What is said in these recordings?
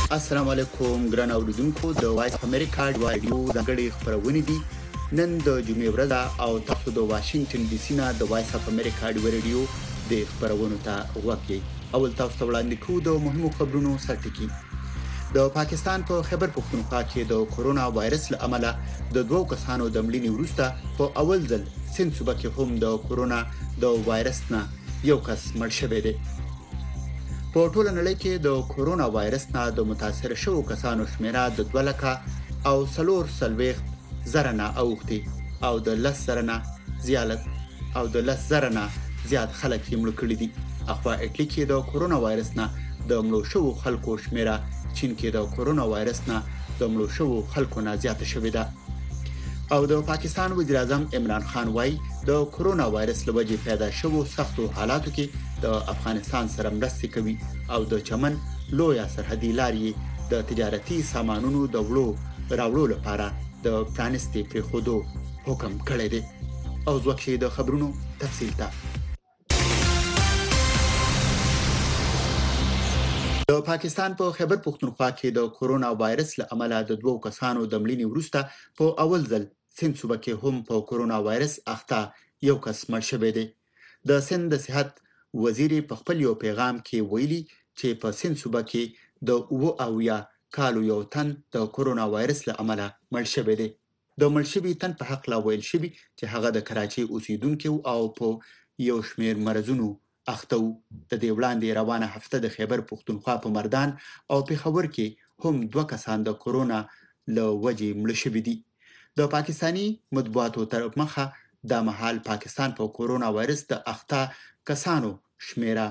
السلام علیکم ګران اوریدونکو د وایس امریکا رادیو دغړي خبرونه دي نن د جمعې ورځ او تاسو د واشنگټن ډي سي نه د وایس اف امریکا رادیو د خبرونو ته وګورئ. اول تاسو ته وړاندې کوو د مهمو خبرونو سرټکی. د پاکستان په خیبر پختونخوا کې د کورونا وایرس له امله د دوو کسانو د مړینې وروسته په اول ځل سند صوبه کې هم د کورونا د وایرس نه یو کس مړ شوی دی. په ټوله نړۍ کې د کورونا وایرس نه د متاثر شوو کسانو شمیره د 2 لکه او 440 زره نه اوختي او د 10 زره نه زیات خلک یې مړ کړي دي. اخوا اټلی کې د کورونا وایرس نه د مړو شوو خلکو شمیره چین کې د کورونا وایرس نه د مړو شوو خلکو نه زیاته شوې ده. او د پاکستان وزیر اعظم عمران خان وايي د کورونا وایرس له وجې پیدا شوو سختو حالاتو کې د افغانستان سره مرستې کوي او د چمن لویه سرحدي لارې د تجارتي سامانونو د راوړلو لپاره د پرانستې پرېښودو حکم کړی دی. او ځوکشي د خبرونو تفصیل ته د پاکستان په خیبر پختونخوا کې د کورونا وایرس له امله د دوو کسانو د مړینې وروسته په اول ځل سند صوبه کې هم په کورونا وایرس اخته یو کس مړ شوی دی. د سند د صحت وزیر په خپل یو پیغام کې ویلي چې په سند صوبه کې د 9 کالو یو تن د کورونا وایرس له امله مړ شوی دی. د مړ شوي تن په حق لا ویل شوي چې هغه د کراچۍ اوسیدونکی او په یو شمیر مرزونو اخته و. د دې وړاندې روانه هفته د خیبر پختونخوا په مردان او پېښور کې هم 2 کسان د کورونا له وجې مړه شوي دي. د پاکستانی مطبوعاتو تر مخه د مهال پاکستان په کورونا وایرس د اخته کسانو شمیره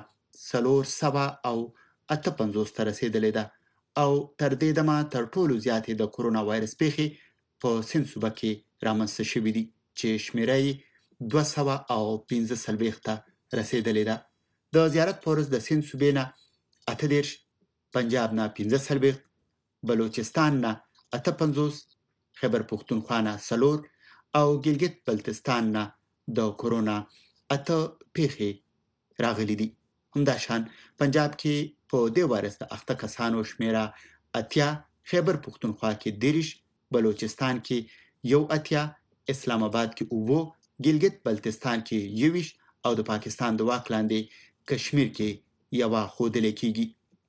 458 ته رسیدلې ده او تر دې دمه تر ټولو زیاتې د کورونا وایرس پیښې په سند صوبه کې رامنځته شوې دي چې شمیره یې 215 ته رسیدلې ده. د زیارت په ورځ د سند صوبې نه 38، پنجاب نه 15، بلوچستان نه 58، خیبر پختونخوا نه 4 او ګلګت بلتستان نه د کورونا 8 پیښې راغلي دي. همداشان پنجاب کې په دې وایرس د اخته کسانو شمیره 80، خیبر پختونخوا کې 30، بلوچستان کې 80، اسلام آباد کې 9، ګلګت بلتستان کې 21 او د پاکستان د واک لاندې کشمیر کې یوه ښودل کېږي.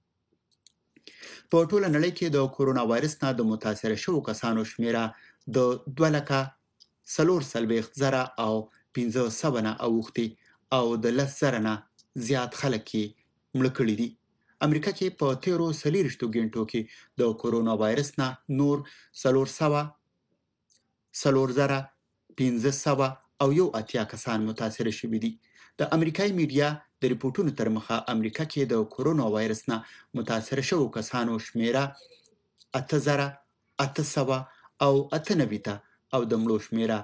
په ټوله نړۍ کې د کورونا وایرس نه د متاثر شوو کسانو شمیره د 2 لکه 440 زره او 500 نه اوختي او د 10 زره نه زیات خلک یې مړه کړي دي. امریکا کې په 13 غنټو کې د کورونا وایرس نه نور 400 او 80 کسان متاثر شوي دي. د امریکایي میډیا د ریپورتونو تر مخه امریکا کې د کورونا وایرس نه متاثر شوو کسانو شمیره 8800 او 98 ته او د مړو شمیره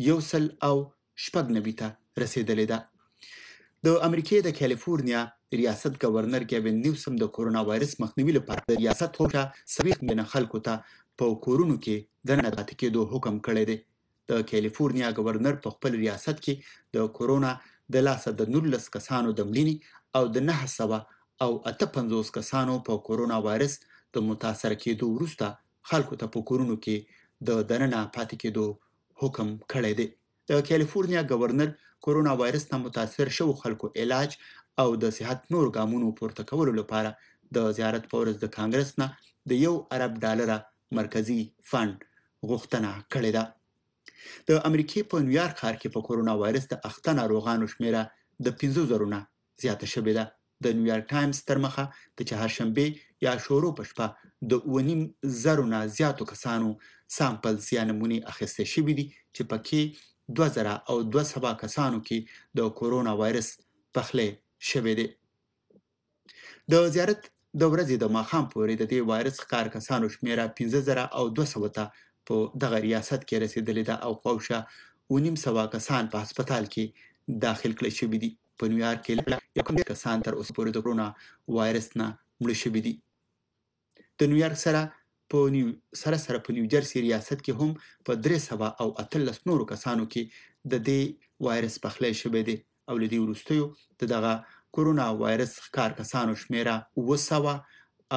190 ته رسیدلې ده. د امریکې د کالیفورنیا ریاست گورنر ګیوین نیوسم د کورونا وایرس مخنیوي لپاره د ریاست هوکړه 70 میلیونه خلکو ته په کورونو کې دننه پاتې کېدو حکم کړی دی. د کالیفورنیا گورنر په خپل ریاست کې د کورونا د لاسه د 19 کسانو د مړینې او د 958 کسانو په کورونا وایرس د متاثر کېدو وروسته خلکو ته په کورونو کې د دننه پاتې کېدو حکم کړی دی. د کالیفورنیا گورنر کورونا وایرس نه متاثر شوو خلکو علاج او د صحت نور ګامونو پورته کولو لپاره د زیارت په ورځ د کانګرس نه د $1 ارب مرکزی فند غوښتنه کړې ده. د امریکې په نیویارک ښار کې په کورونا وایرس د اخته ناروغانو شمیره د 50,000 نه زیاته شوې ده. د نیویارک ټایمز تر مخه د چهارشنبې یا شورو په شپه د 9,500 نه زیاتو کسانو سامپلز یا نمونې اخیستل شوي دي چې پکې 2200 کسانو کې د کورونا وایرس پخلی شوی دی. د زیارت د ورځې د ماښام پورې د دې وایرس ښکار کسانو شمیره 15,200 ته په دغه ریاست کې رسیدلې ده او خواوشا 900 کسان په هسپتال کې داخل کړل شوي دي. په نیویارک کې 1 کسان تر اوسه پورې د کورونا وایرس نه مړه شوي دي. د نیویارک سره په نیوجرسي ریاست کې هم په 318 نورو کسانو کې د دې وایرس پخلی شوی دی او له دې وروستیو د دغه کورونا وایرس ښکار کسانو شمیره 900 او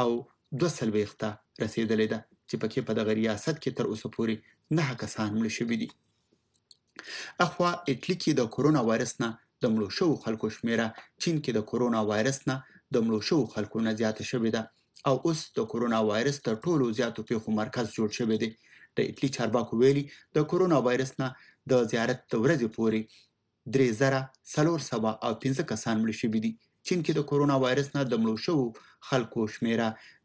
240 رسیدلې ده چې پکې په دغه ریاست کې تر اوسه پورې 9 کسان مړه شوي دي. اخوا اټلی کې د کورونا وایرس نه د مړو شوو خلکو شمیره چین کې د کورونا وایرس نه د مړو شوو خلکو نه زیاته شوې ده او اوس د کورونا وایرس تر ټولو زیاتو پیښو مرکز جوړ شوی دی. د اټلی چارواکو ویلي د کورونا وایرس نه د زیارت د ورځې پورې 3415 کسان مړه شوي دي. چین کې د کورونا وایرس نه د مړو شوو خلکو شمیره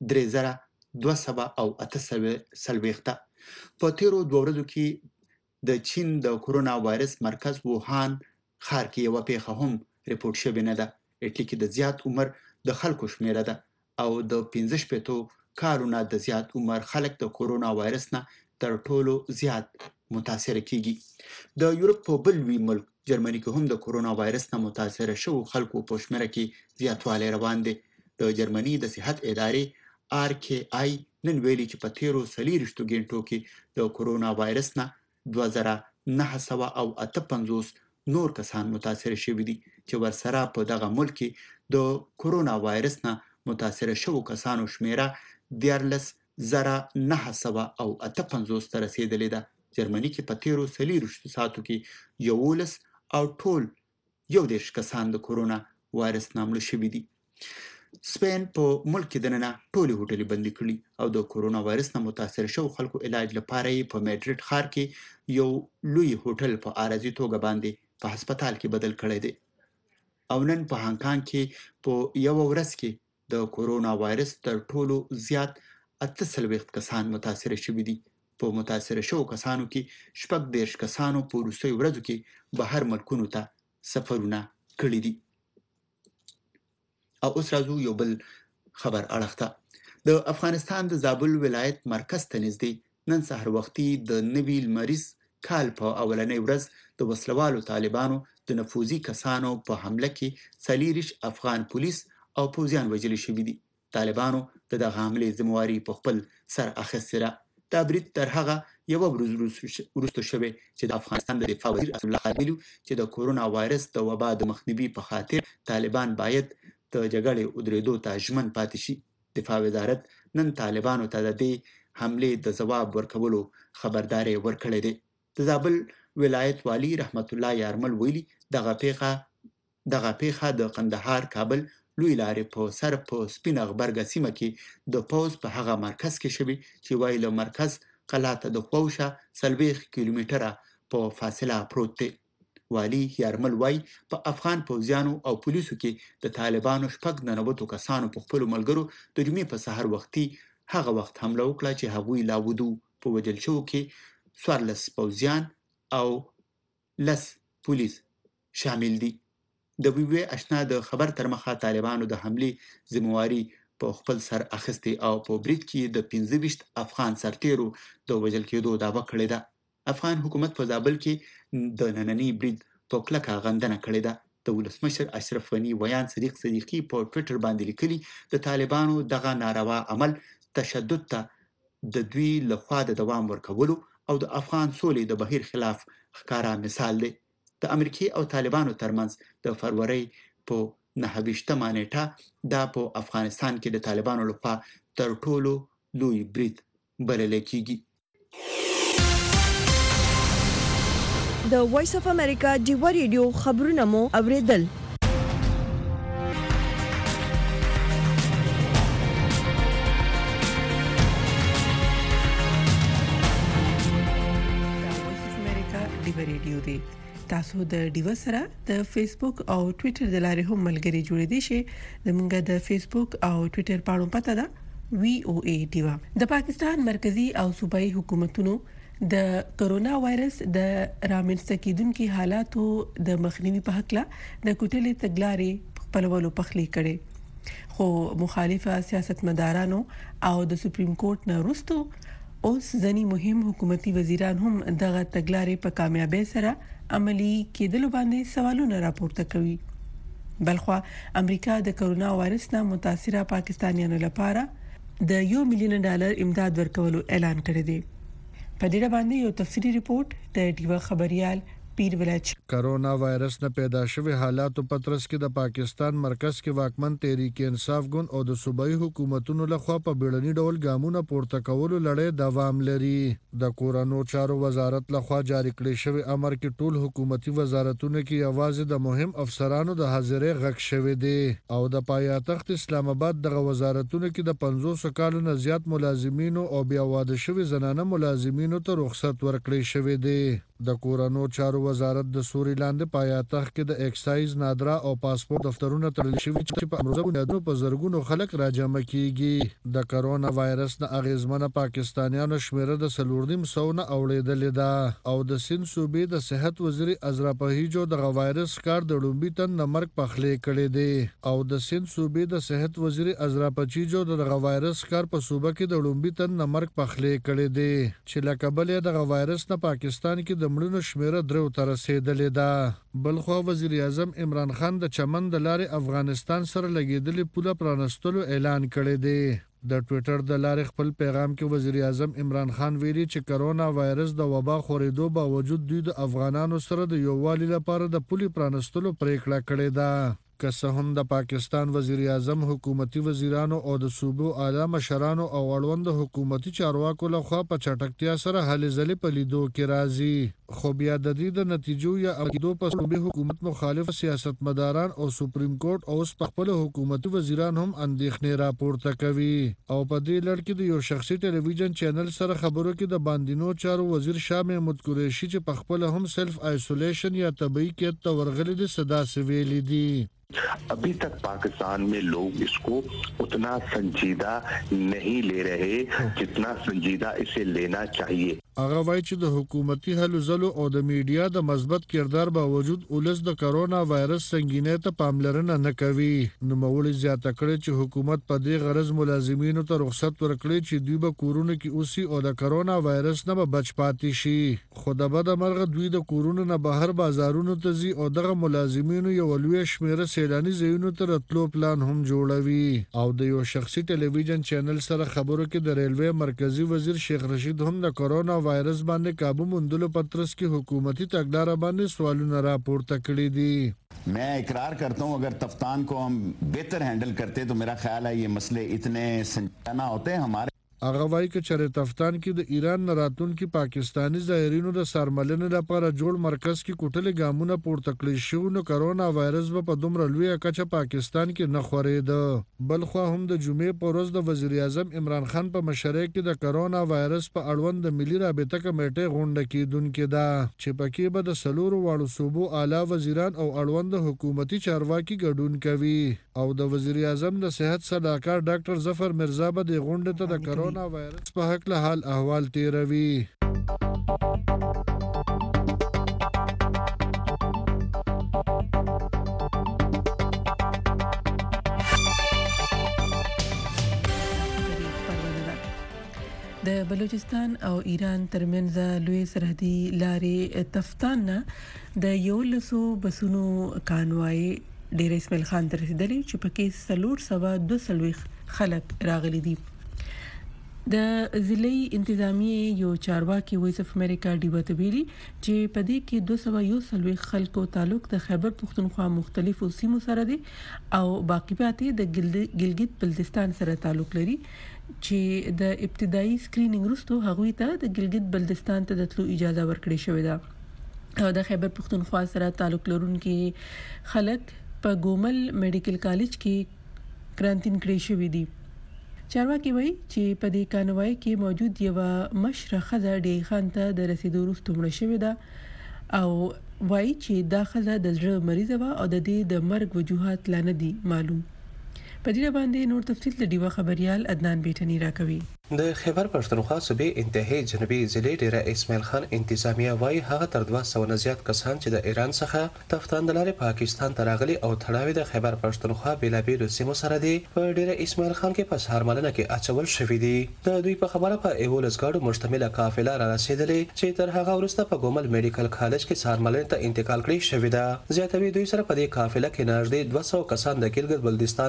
3248. په تیرو 2 ورځو کې د چین د کورونا وایرس مرکز ووهان ښار کې یو پیښه هم ریپورت شوې نه ده. اټلی کې د زیات عمر د خلکو شمیره ده او د 15 کالونو د زیات عمر خلک د کورونا وایرس نه تر ټولو زیات متاثر کیږي. د یورپ په بل وی ملک جرمني کې هم د کورونا وایرس نه متاثر شوو خلکو په شمیره کې زیاتوالی روان دی. د جرمني د صحت ادارې RKI نن ویلي چې په تیرو 24 غنټو کې د کورونا وایرس نه 2958 نور کسان متاثر شوي دي چې ورسره په دغه ملک کې د کورونا وایرس نه متاثر شوو کسانو شمیره 14958 ته رسیدلې ده. جرمني کې په تیرو 24 ساعتو کې 11 او ټول 11 کسان د کورونا وایرس نه مړه شوي دي. سپین په ملک کې دننه ټولې هوټلې بندي کړي او د کورونا وایرس نه متاثر شوو خلکو علاج لپاره یې په میډریډ ښار کې یو لوی هوټل په عارضي توګه باندې په هسپتال کې بدل کړی دی. او نن په هانګ کانګ کې په یو ورځ کې د کورونا وایرس تر ټولو زیات 48 کسان متاثر شوي دي. په متاثر شوو کسانو کې 14 کسانو په وروستیو ورځو کې بهر ملکونو ته سفرونه کړي دي. او اوس راځو یو بل خبر اړخ ته. د افغانستان د زابل ولایت مرکز ته نږدې نن سهار وختي د نوي لمریز کال په اولنۍ ورځ د وسلوالو طالبانو د نفوذي کسانو په حمله کې 40 افغان پولیس او پوځیان وژل شوي دي. طالبانو د دغه حملې ذمہواري په خپل سر اخیستې ده. دا برید تر هغه یوه ورځ وروسته شوی چې د افغانستان د دفاع وزیر اسدالله خان ویلي چې د کورونا وایرس د وبا د مخنیوي په خاطر طالبان باید د جګړې ودرېدو ته ژمن پاتې شي. دفاع وزارت نن طالبانو ته د دې حملې د ځواب ورکولو خبرداری ورکړی دی. د زابل ولایت والی رحمت الله یارمل ویلي دغه پیښه د قندهار کابل لوی لارې په سر په سپین غبرګه سیمه کې د پوز په هغه مرکز کې شوی چې وایي له مرکز قلعه ته د خوشه 40 کیلومتره په فاصله پروت دی. والی یارمل وای په افغان پوځیانو او پولیسو کې د طالبانو 99 کسانو په خپل ملګرو د جمعې په سحر وختي هغه وخت حمله وکړه چې هغوی لاودو په وجل شو کې 14 پوځیان او 10 پولیس شامل دي. د ویوی آشنا د خبر تر مخه طالبانو د حملې ذمہواري په خپل سر اخیستې او په برید کې د 15 افغان سرتیرو د وژل کېدو دعوه کړې ده. افغان حکومت په زابل کې د نننۍ برید په کلکه غندنه کړې ده. د ولسمشر اشرف غني ویان صدیق صدیقي په ټویټر باندې لیکلي د طالبانو دغه ناروا عمل تشدد ته د دوی لخوا د دوام ورکولو او د افغان سولې د بهیر خلاف ښکاره مثال دی. د امریکای او طالبانو ترمنځ د فروری په 29مه نیټه دا په افغانستان کې د طالبانو لخوا تر ټولو لوی برید بلل کېږي. د وایس اف امریکا ډیو ریډیو خبرونه مو اوریدل. تاسو د ډیو سره د فیسبوک او ټوئیټر د لارې هم ملګري جوړې دي شي. زموږ د فیسبوک او ټوئیټر پاڼو پته ده VOA ډیو. د پاکستان مرکزی او صوبایي حکومتونو د کورونا وایرس د رامنځته کیدونکو حالاتو د مخنیوي په حق له د کوټلې تګلارې خپلولو پخلی کړي. خو مخالفه سیاستمدارانو او د سپریم کورټ نه وروسته اوس ځنی مهم حکومتي وزیران هم دغه تګلارې په کامیابی سره عملی کېدل باندې سوالونه راپورته کوي. بلخو امریکا د کورونا وایرس نه متاثره پاکستانیانو لپاره د $1 ملیون امداد ورکولو اعلان کړی دی. په دې باندې یو تفصیلی ریپورت د ډیو خبريال پیر ولاج. کرونا وایرس نه پیدا شوی حالات په ترڅ کې د پاکستان مرکز کې واکمن تحریک انصاف ګوند او د صوبایي حکومتونو لخوا په بیړني ډول ګامونه پورته کولو لړۍ دوام لري. د کورونو چارو وزارت لخوا جاری کړی شوی امر کې ټول حکومتي وزارتونو کې یوازې د مهم افسرانو د حاضرۍ غږ شوی دی او د پایتخت اسلام آباد دغه وزارتونو کې د 500 کالو نه زیات ملازمینو او بیا واده شوی زنانه ملازمینو ته رخصت ورکړی شوی دی. د کورونو چارو وزارت د سوري لاندې پایتخت کې د ایکسایز نادرا او پاسپورت دفترونه تړل شوي چې په امروزه بنیادونو په زرګونو خلک راجمع کیږي. د کرونا وایرس نه اغیزمنه پاکستانیانو شمیره د 4.5 نه اوړېدلې ده او د سند صوبې د صحت وزیر ازرا پهیجو د وایرس کار د لومبي تن نمرک پخلې کړي دي او د سند صوبې د صحت وزیر ازرا پهیجو د وایرس کار په صوبه کې د لومبي تن نمرک پخلې کړي دي چې لکبل د وایرس نه پاکستان کې د مړینو شمیره 3 ته رسیدلې ده. بلخوا وزیر اعظم عمران خان د چمن د لارې افغانستان سره لګیدلې پوله پرانستلو اعلان کړی دی. د ټوئیټر د لارې خپل پیغام کې وزیر اعظم عمران خان ویلي چې کرونا وایرس د وبا خورېدو باوجود دوی د افغانانو سره د یووالي لپاره د پولې پرانستلو پریکړه کړې ده. که څه هم د پاکستان وزیر اعظم حکومتي وزیرانو او د صوبو اعلی مشرانو او اړوند حکومتي چارواکو لخوا په چټکتیا سره هلې ځلې په لیدو کې راځي خو بیا د دې د نتیجو یا عقیدو په صوبې حکومت مخالف سیاستمداران او سپریم کورټ او خپل حکومتي وزیران هم اندېښنې راپورته کوي او په دې لړ کې د یو شخصي ټلویزیون چینل سره خبرو کې د باندینو چارو وزیر شاه محمود قریشي چې په خپل هم سیلف آیسولیشن یا طبي کې تورغلي دي صدا سویلي دي. अभी तक पाकिस्तान में लोग इसको उतना संजीदा नहीं ले रहे जितना संजीदा इसे लेना चाहिए. هغه وایي چې د حکومتي هلو ځلو او د میډیا د مثبت کردار باوجود ولس د کرونا وایرس سنگینۍ ته پاملرنه نه کوي. نوموړي زیاته کړې چې حکومت په دې غرض ملازمینو ته رخصت ورکړي چې دوی به کورونو کې اوسي او د کرونا وایرس نه به بچ پاتې شي. خو د بده مرغه دوی د کورونو نه بهر بازارونو ته ځي او دغه ملازمینو یو لوی شمیره سیلاني ځایونو ته راتلو پلان هم جوړوي. او د یو شخصي ټلویزیون چینل سره خبرو کې د ریلوے مرکزی وزیر شیخ رشید هم د کرونا وایرس باندې काबू موندلو پترس کی حکومتی تګلارې باندې سوالونه راپورته کړي دي. मैं इकरार करता हूं अगर तफ्तान को हम बेहतर हैंडल करते तो मेरा ख्याल है ये मसले इतने संजीदा होते हमारे. هغه وایي چې چېرې تفتان کې د ایران نه راتلونکي پاکستاني زایرینو د څارمنلې لپاره جوړ مرکز کې کوټلې ګامونه پورته کړي شو نو کرونا وایرس به په دومره لویه کچه پاکستان کې نه خورېده. بلخوا هم د جمعې په ورځ د وزیر اعظم عمران خان په مشرۍ کې د کرونا وایرس په اړوند د ملي رابطه کمیټې غونډه کېدونکې ده چې پکې به د 4 واړو صوبو اعلی وزیران او اړوند حکومتي چارواکي ګډون کوي او د وزیر اعظم د صحت صلاحکار ډاکټر ظفر مرزا به د غونډې ته د کرونا وایرس په حق له حال احوال تیروي. د بلوچستان او ایران ترمنځ لوی سرحدي لارې تفتان نه د 1100 بسونو کانوای ډیر اسماعیل خان ته رسیدلی چې پکې 422 خلک راغلي دي. د ضلعي انتظامیه یو چارواکي وایس اف امریکا ډیوه تبيلي چې په دې کې 201 خلکو تعلق د خیبر پختونخوا مختلفو سیمو سره دي او باقی پاتې د ګلګت بلتستان سره تعلق لري چې د ابتدایي سکرینینګ وروسته هغوی ته د ګلګت بلتستان ته د تلو اجازه ورکړې شوې ده او د خیبر پختونخوا سره تعلق لرونکي خلک په ګومل میډیکل کالج کې کرانتین کړي شوې دي. چارواکي وایي چې په دې کانوای کې موجود یو مشره خزه ډی خان ته د رسیدو وروسته مړه شوې ده او وایي چې دا خزه د زړه مریضه وه او د دې د مرګ وجوهات لا نه دي معلوم. په دې باندې نور تفصیل د ډیوه خبريال عدنان بیٹنی راکوي. د خیبر پښتونخوا صوبې انتهایی جنوبي ضلع ډیره اسماعیل خان انتظامیه وايي هغه تر 200 نه زیات کسان چې د ایران څخه تفتان د لارې پاکستان ته راغلي او تړاوي د خیبر پښتونخوا بیلابیلو سیمو سره دي په ډیره اسماعیل خان کې په سهارمنه کې اچول شوې دي. د دوی په خبره په ایولس ګاډو مشتمله قافله را رسیدلې چې تر هغه وروسته په ګومل میډیکل کالج کې سهارمنه ته انتقال کړی شوې ده. زیاتوي دوی سره په دې قافله کې نږدې 200 کسان د ګلګت بلتستان هم وو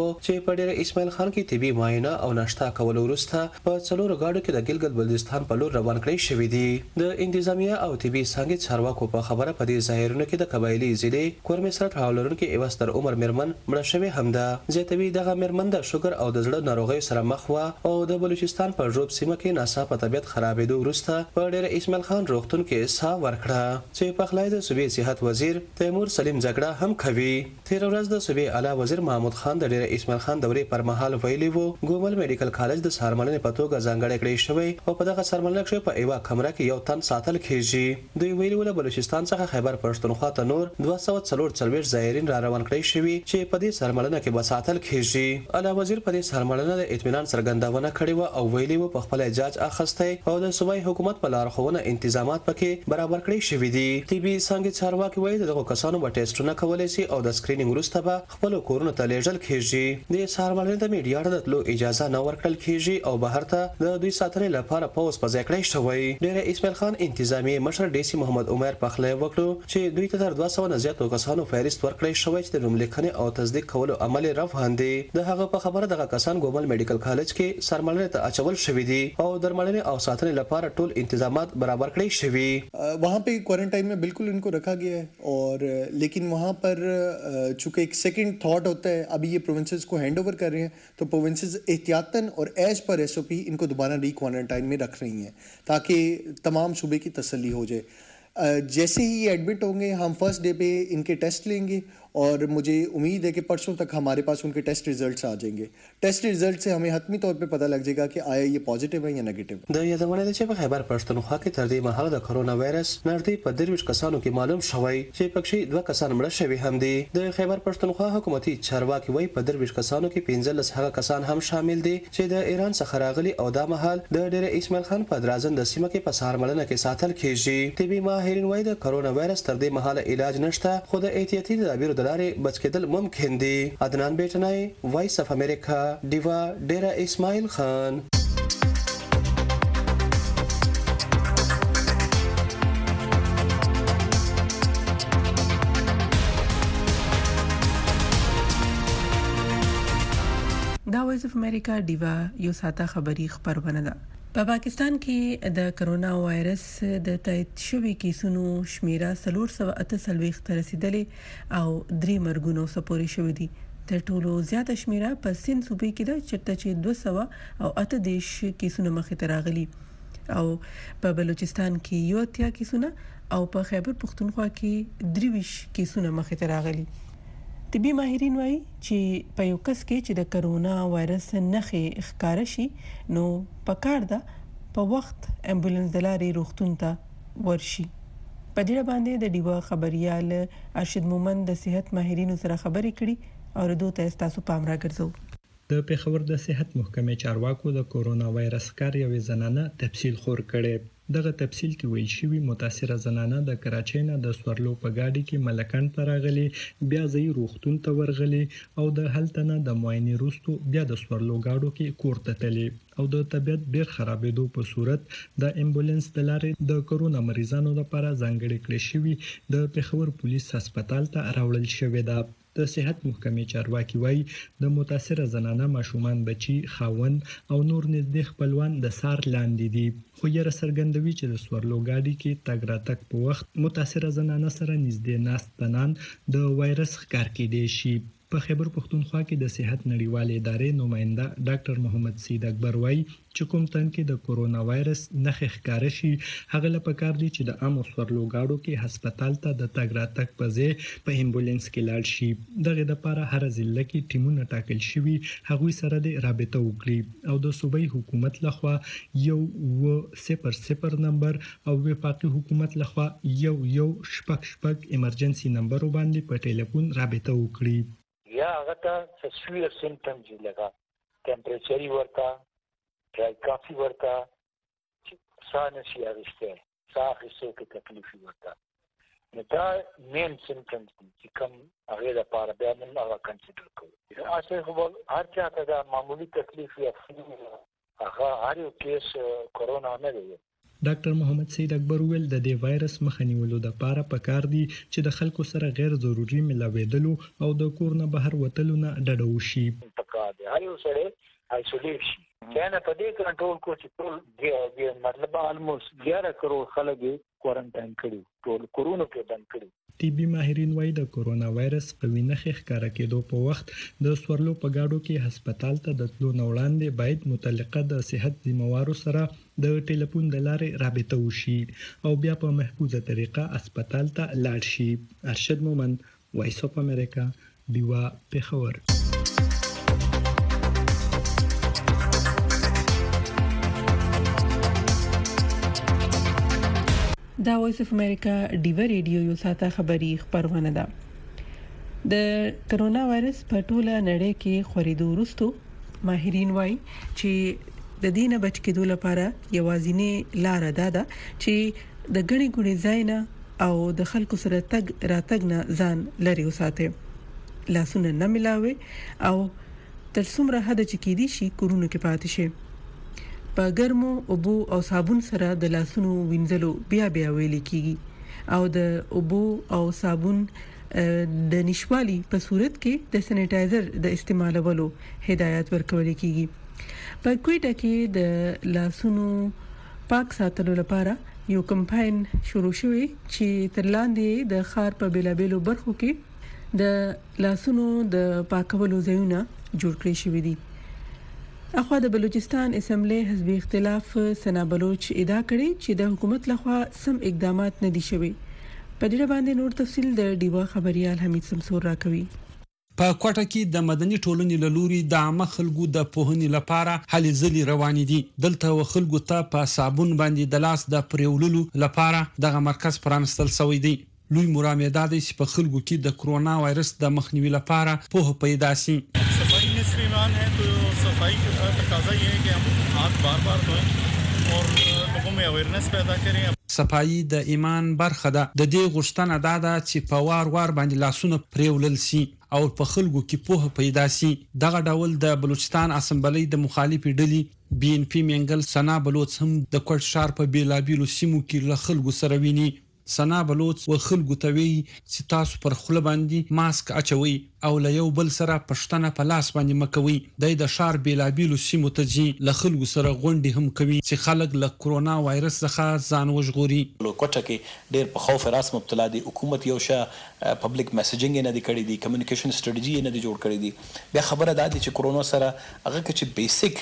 چې په ډیر اسماعیل خان کې طبي معاینه او ناشته کول وروسته په څلورو گاډو کې د ګلګت بلتستان په لور روان کړی شوې دي. د انتظامیه او طبي څنګه چارواکو په خبره په دې ظاهرونه کې د قبایلی ضلع کورمسر ټاولرون کې ایواستر عمر مرمن مړه شوی همدا زیاتوي. دغه مرمن د شوګر او د زړه ناروغیو سره مخ و او د بلوچستان په ژوب سیمه کې ناڅاپه طبيعت خرابېدو وروسته په ډیر اسماعیل خان روغتون کې ساه ورکړه چې په خلای د صوبې صحت وزیر تیمور سلیم جګړه هم کوي. تیر ورځ د صوبې اعلی وزیر محمود خان د ډیر اسماعیل خان دورې پر مهال ویلي وو ګومل میډیکل کالج د سارمنې په توګه ځانګړی کړی شوی او په دغه سارمنې کې په ایوا کمره کې یو تن ساتل کیږي. دوی ویلي ول بلوچستان څخه خیبر پښتونخوا ته نور 244 زایرین را روان کړی شوی چې په دې سارمنې کې بساتل کیږي. اعلی وزیر په دې سارمنې د اطمینان څرګندونه کړې و او ویلي و په خپل اجازه اخسته او د صوبایي حکومت په لارښوونه تنظیمات پکې برابر کړی شوی دي. طبي څنګه چارواکي وایي دغه کسانو به ټیسټونه کولای شي او د سکرینینګ وروسته به خپل کورونه ته لیږل کیږي. د سارمنې د میډیا ته تلو اجازه نه ورکړل کیږي او بهر ته د دوی ساتنې لپاره پوس په ځای کړی شوی. ډیر اسماعیل خان انتظامی مشر ډي سي محمد عمر پخله وکړو چې دوی ته تر 200 نه زیاتو کسانو فهرست ورکړی شوی چې د نوملیکنې او تصدیق کولو عمل روان دي. د هغه په خبره دغه کسان ګومل میډیکل کالج کې سارمنې ته اچول شوی دي او درملنې او ساتنې لپاره ټول इंतजामात बराबर कड़े शवी. वहाँ पे क्वारंटाइन में बिल्कुल इनको रखा गया है और लेकिन वहाँ पर चूँकि एक सेकंड थॉट होता है अभी ये प्रोविंसेस को हैंड ओवर कर रहे हैं तो प्रोविंसेस एहतियातन और एज पर SOP इनको दोबारा री क्वारंटाइन में रख रही हैं ताकि तमाम सूबे की तसल्ली हो जाए. जैसे ही ये एडमिट होंगे हम फर्स्ट डे पे इनके टेस्ट लेंगे और मुझे उम्मीद है कि परसों तक हमारे पास उनके टेस्ट रिजल्ट्स आ जाएंगे. टेस्ट रिजल्ट से हमें हतमी तौर पे पता लग जाएगा कि आया ये पॉजिटिव है या नेगेटिव. د یادونه ده چې په خیبر پښتونخوا کې تر دې مهاله د کرونا وایرس نږدې په 23 کسانو کې معلوم شوی چې پکې 2 کسان مړه شوي هم دي. د خیبر پښتونخوا حکومتي چارواکي وایي په 23 کسانو کې 15 هغه کسان هم شامل دي چې د ایران څخه راغلي او دا مهال د ډېر اسماعیل خان په درازن د سیمه کې په سهارملنه کې ساتل کیږي. طبي ماهرین وایي د کرونا وایرس تر دې مهاله علاج نشته خو د احتیاطي تدابیرو د لارې بچ کېدل ممکن دي. عدنان بیٹنای وایس اف امریکا دیوا ډیرا اسماعیل خان. دا وایس اف امریکا دیوا یو ساته خبری خبرونه ده. په پاکستان کې د کرونا وایرس د تایید شوی کیسونو شمیره 448 ته رسیدلې او 3 مرګونو سپوري شوې دي. تر ټولو زیاته شمیره په سند صوبې کې ده چې 238 کیسونه مخې ته راغلي او په بلوچستان کې 80 کیسونه او په خیبر پښتونخوا کې 23 کیسونه مخې ته راغلي. طبي ماهرین وایي چې په یو کس کې چې د کرونا وایرس نښې ښکار شي نو پکار ده په وخت امبولانس د لارې روغتون ته ورشي. په دې باندې د دیوا خبريال ارشد مومن د صحت ماهرینو سره خبرې کړي او دوی ته تاسو پام راګرځو. د پیښور د صحت محکمې چارواکو د کرونا وایرس کار یوې زنانه تفصیل خور کړي. دغه تفصیل کې ویل شوی متاثره زنانه د کراچۍ نه د سورلو په گاډي کې ملکان ته راغلي بیا ځای روغتون ته ورغلي او د هلته نه د معاینې وروسته بیا د سورلو گاډو کې کور ته تللي او د طبيعت ډیر خرابېدو په صورت د امبولانس د لارې د کرونا مریضانو لپاره ځانګړي کړي شوی د پیښور پولیس هسپتال ته راوړل شوی ده. د صحت محکمې چارواکي وایي د متاثره زنانه ماشومان بچي خاوند او نور نږدې خپلوان د سار لاندې دي خو یې څرګندوي چې د سورلو گاډي کې تګ راتګ په وخت متاثره زنانه سره نږدې ناستنان د وایرس ښکار کېدای شي. په خیبر پښتونخوا کې د صحت نړیوالې ادارې نماینده ډاکټر محمد سید اکبر وایي چې کوم تن کې د کرونا وایرس نښې ښکار شي هغه له پکار دي چې د عامو سورلو گاډو کې هسپتال ته د تګ راتګ په ځای په امبولانس کې لاړ شي. دغه لپاره هر ضلع کې ټیمونه ټاکل شوي هغوی سره د رابطه وکړي او د صوبایي حکومت لخوا 100 نمبر او وفاقي حکومت لخوا 116 ایمرجنسي نمبر باندې په ټلیفون رابطه وکړي. یا هغه ته سویر سیمپټمز لګا ټمپریچر ورته ډرای کافي ورته سانه شي اغسته ساخه کې تکلیف ورته نو دا مین سیمپټمز دي چې کوم هغه لپاره بیا موږ هغه کنسیډر کوو. اصل خو هر چا ته دا معمولی تکلیف یا هغه هر یو کیس کرونا نه دی ډاکټر محمد سید اکبر ویل د دې وایرس مخه نیولو لپاره پکار دي چې د خلکو سره غیر ضروري ملاوېدلو او د کور نه بهر وتلو نه ډډه وشي. پکار دی هر یو سره آیسولیټ شي کنه په دې کنټرول کو چې ټول مطلب الموست 11 کروڑ خلک کوارنټاین کړي ټول کورونا کې بند کړي. طبي ماهرین وايي د کورونا وایرس قوي نښې ښکاره کېدو په وخت د سورلو په گاډو کې هسپتال ته د تلو نه وړاندې باید متعلقه د صحت ذمہوارو سره د ټلیفون د لارې رابطه وشي او بیا په محفوظه طریقه هسپتال ته لاړ شي. ارشد مومند، وایس اف امریکا، دیوا، پېښور. دا وایس اف امریکا ډیوا ریډیو یو ساته خبري خبرونه ده. د کرونا وایرس په ټوله نړۍ کې خورېدو وروسته ماهرین وایي چې د دې نه بچ کېدو لپاره یوازینی لار ده چې د غني ګونې ځایونه او د خلکو سره تګ راتګ نه ځان لري وساتي، لاسونه نه ملاوي او تر څومره حد چې کېدي شي کورونو کې پاتې شي. په ګرمو اوبو او صابون سره د لاسونو وینځلو بیا ویل کیږي او د اوبو او صابون د نشوالي په صورت کې د سینیټایزر د استعمالولو هدایت ورکول کیږي. په کوټه کې د لاسونو پاک ساتلو لپاره یو کمپاین شروع شوی چې تر لاندې د ښار په بیلابېلو برخو کې د لاسونو د پاکولو ځایونه جوړ کړی شوی دي. اخوا د بلوچستان اسمبلی حزب اختلاف سنا بلوچ ادعا کړې چې د حکومت لخوا سم اقدامات نه دي شوي. په دې باندې نور تفصیل د ډیوا خبريال حمید سمسور راکوي. په کوټه کې د مدني ټولنې له لوري د عامه خلکو د پوهنې لپاره هلې ځلې روانې دي. دلته خلکو ته په صابون باندې د لاس د پریوللو لپاره دغه مرکز پرانستل شوی دی. لوی مرامه ده چې په خلکو کې د کرونا وایرس د مخنیوي لپاره پوهه پیدا شي. صفائی نصف ایمان ہے تو صفائی کا تقاضا یہ ہے کہ ہم ہاتھ بار بار دھوئیں اور لوگوں میں اویرنس پیدا کریں. صفائی د ایمان برخه ده. د دې غوښتنه ده چې په وار باندې لاسونه پریولل شي او په خلکو کې پوهه پیدا شي. دغه ډول د بلوچستان اسمبلی د مخالفي ډلې بي ان پی منګل سنا بلوچ هم د کوټ ښار په بیلابیلو سیمو کې له خلکو سره ویني. سنا بلوچ و خلکو ته وی چې تاسو پر خله باندې ماسک اچوي او له یو بل سره پښتنه په لاس باندې مکوي. د شهر بیلابیلو سیمو ته ځي له خلکو سره غونډې هم کوي چې خلک له کرونا وایرس څخه ځان وژغوري. کوټه کې ډېر په خوف راس مبتلا دي. حکومت یو شه پبلک میسیجینګ نه دی کړی دی، کمیونیکیشن سټریټجی نه دی جوړ کړی دی. بیا خبره ده چې کرونا سره هغه چې بیسیک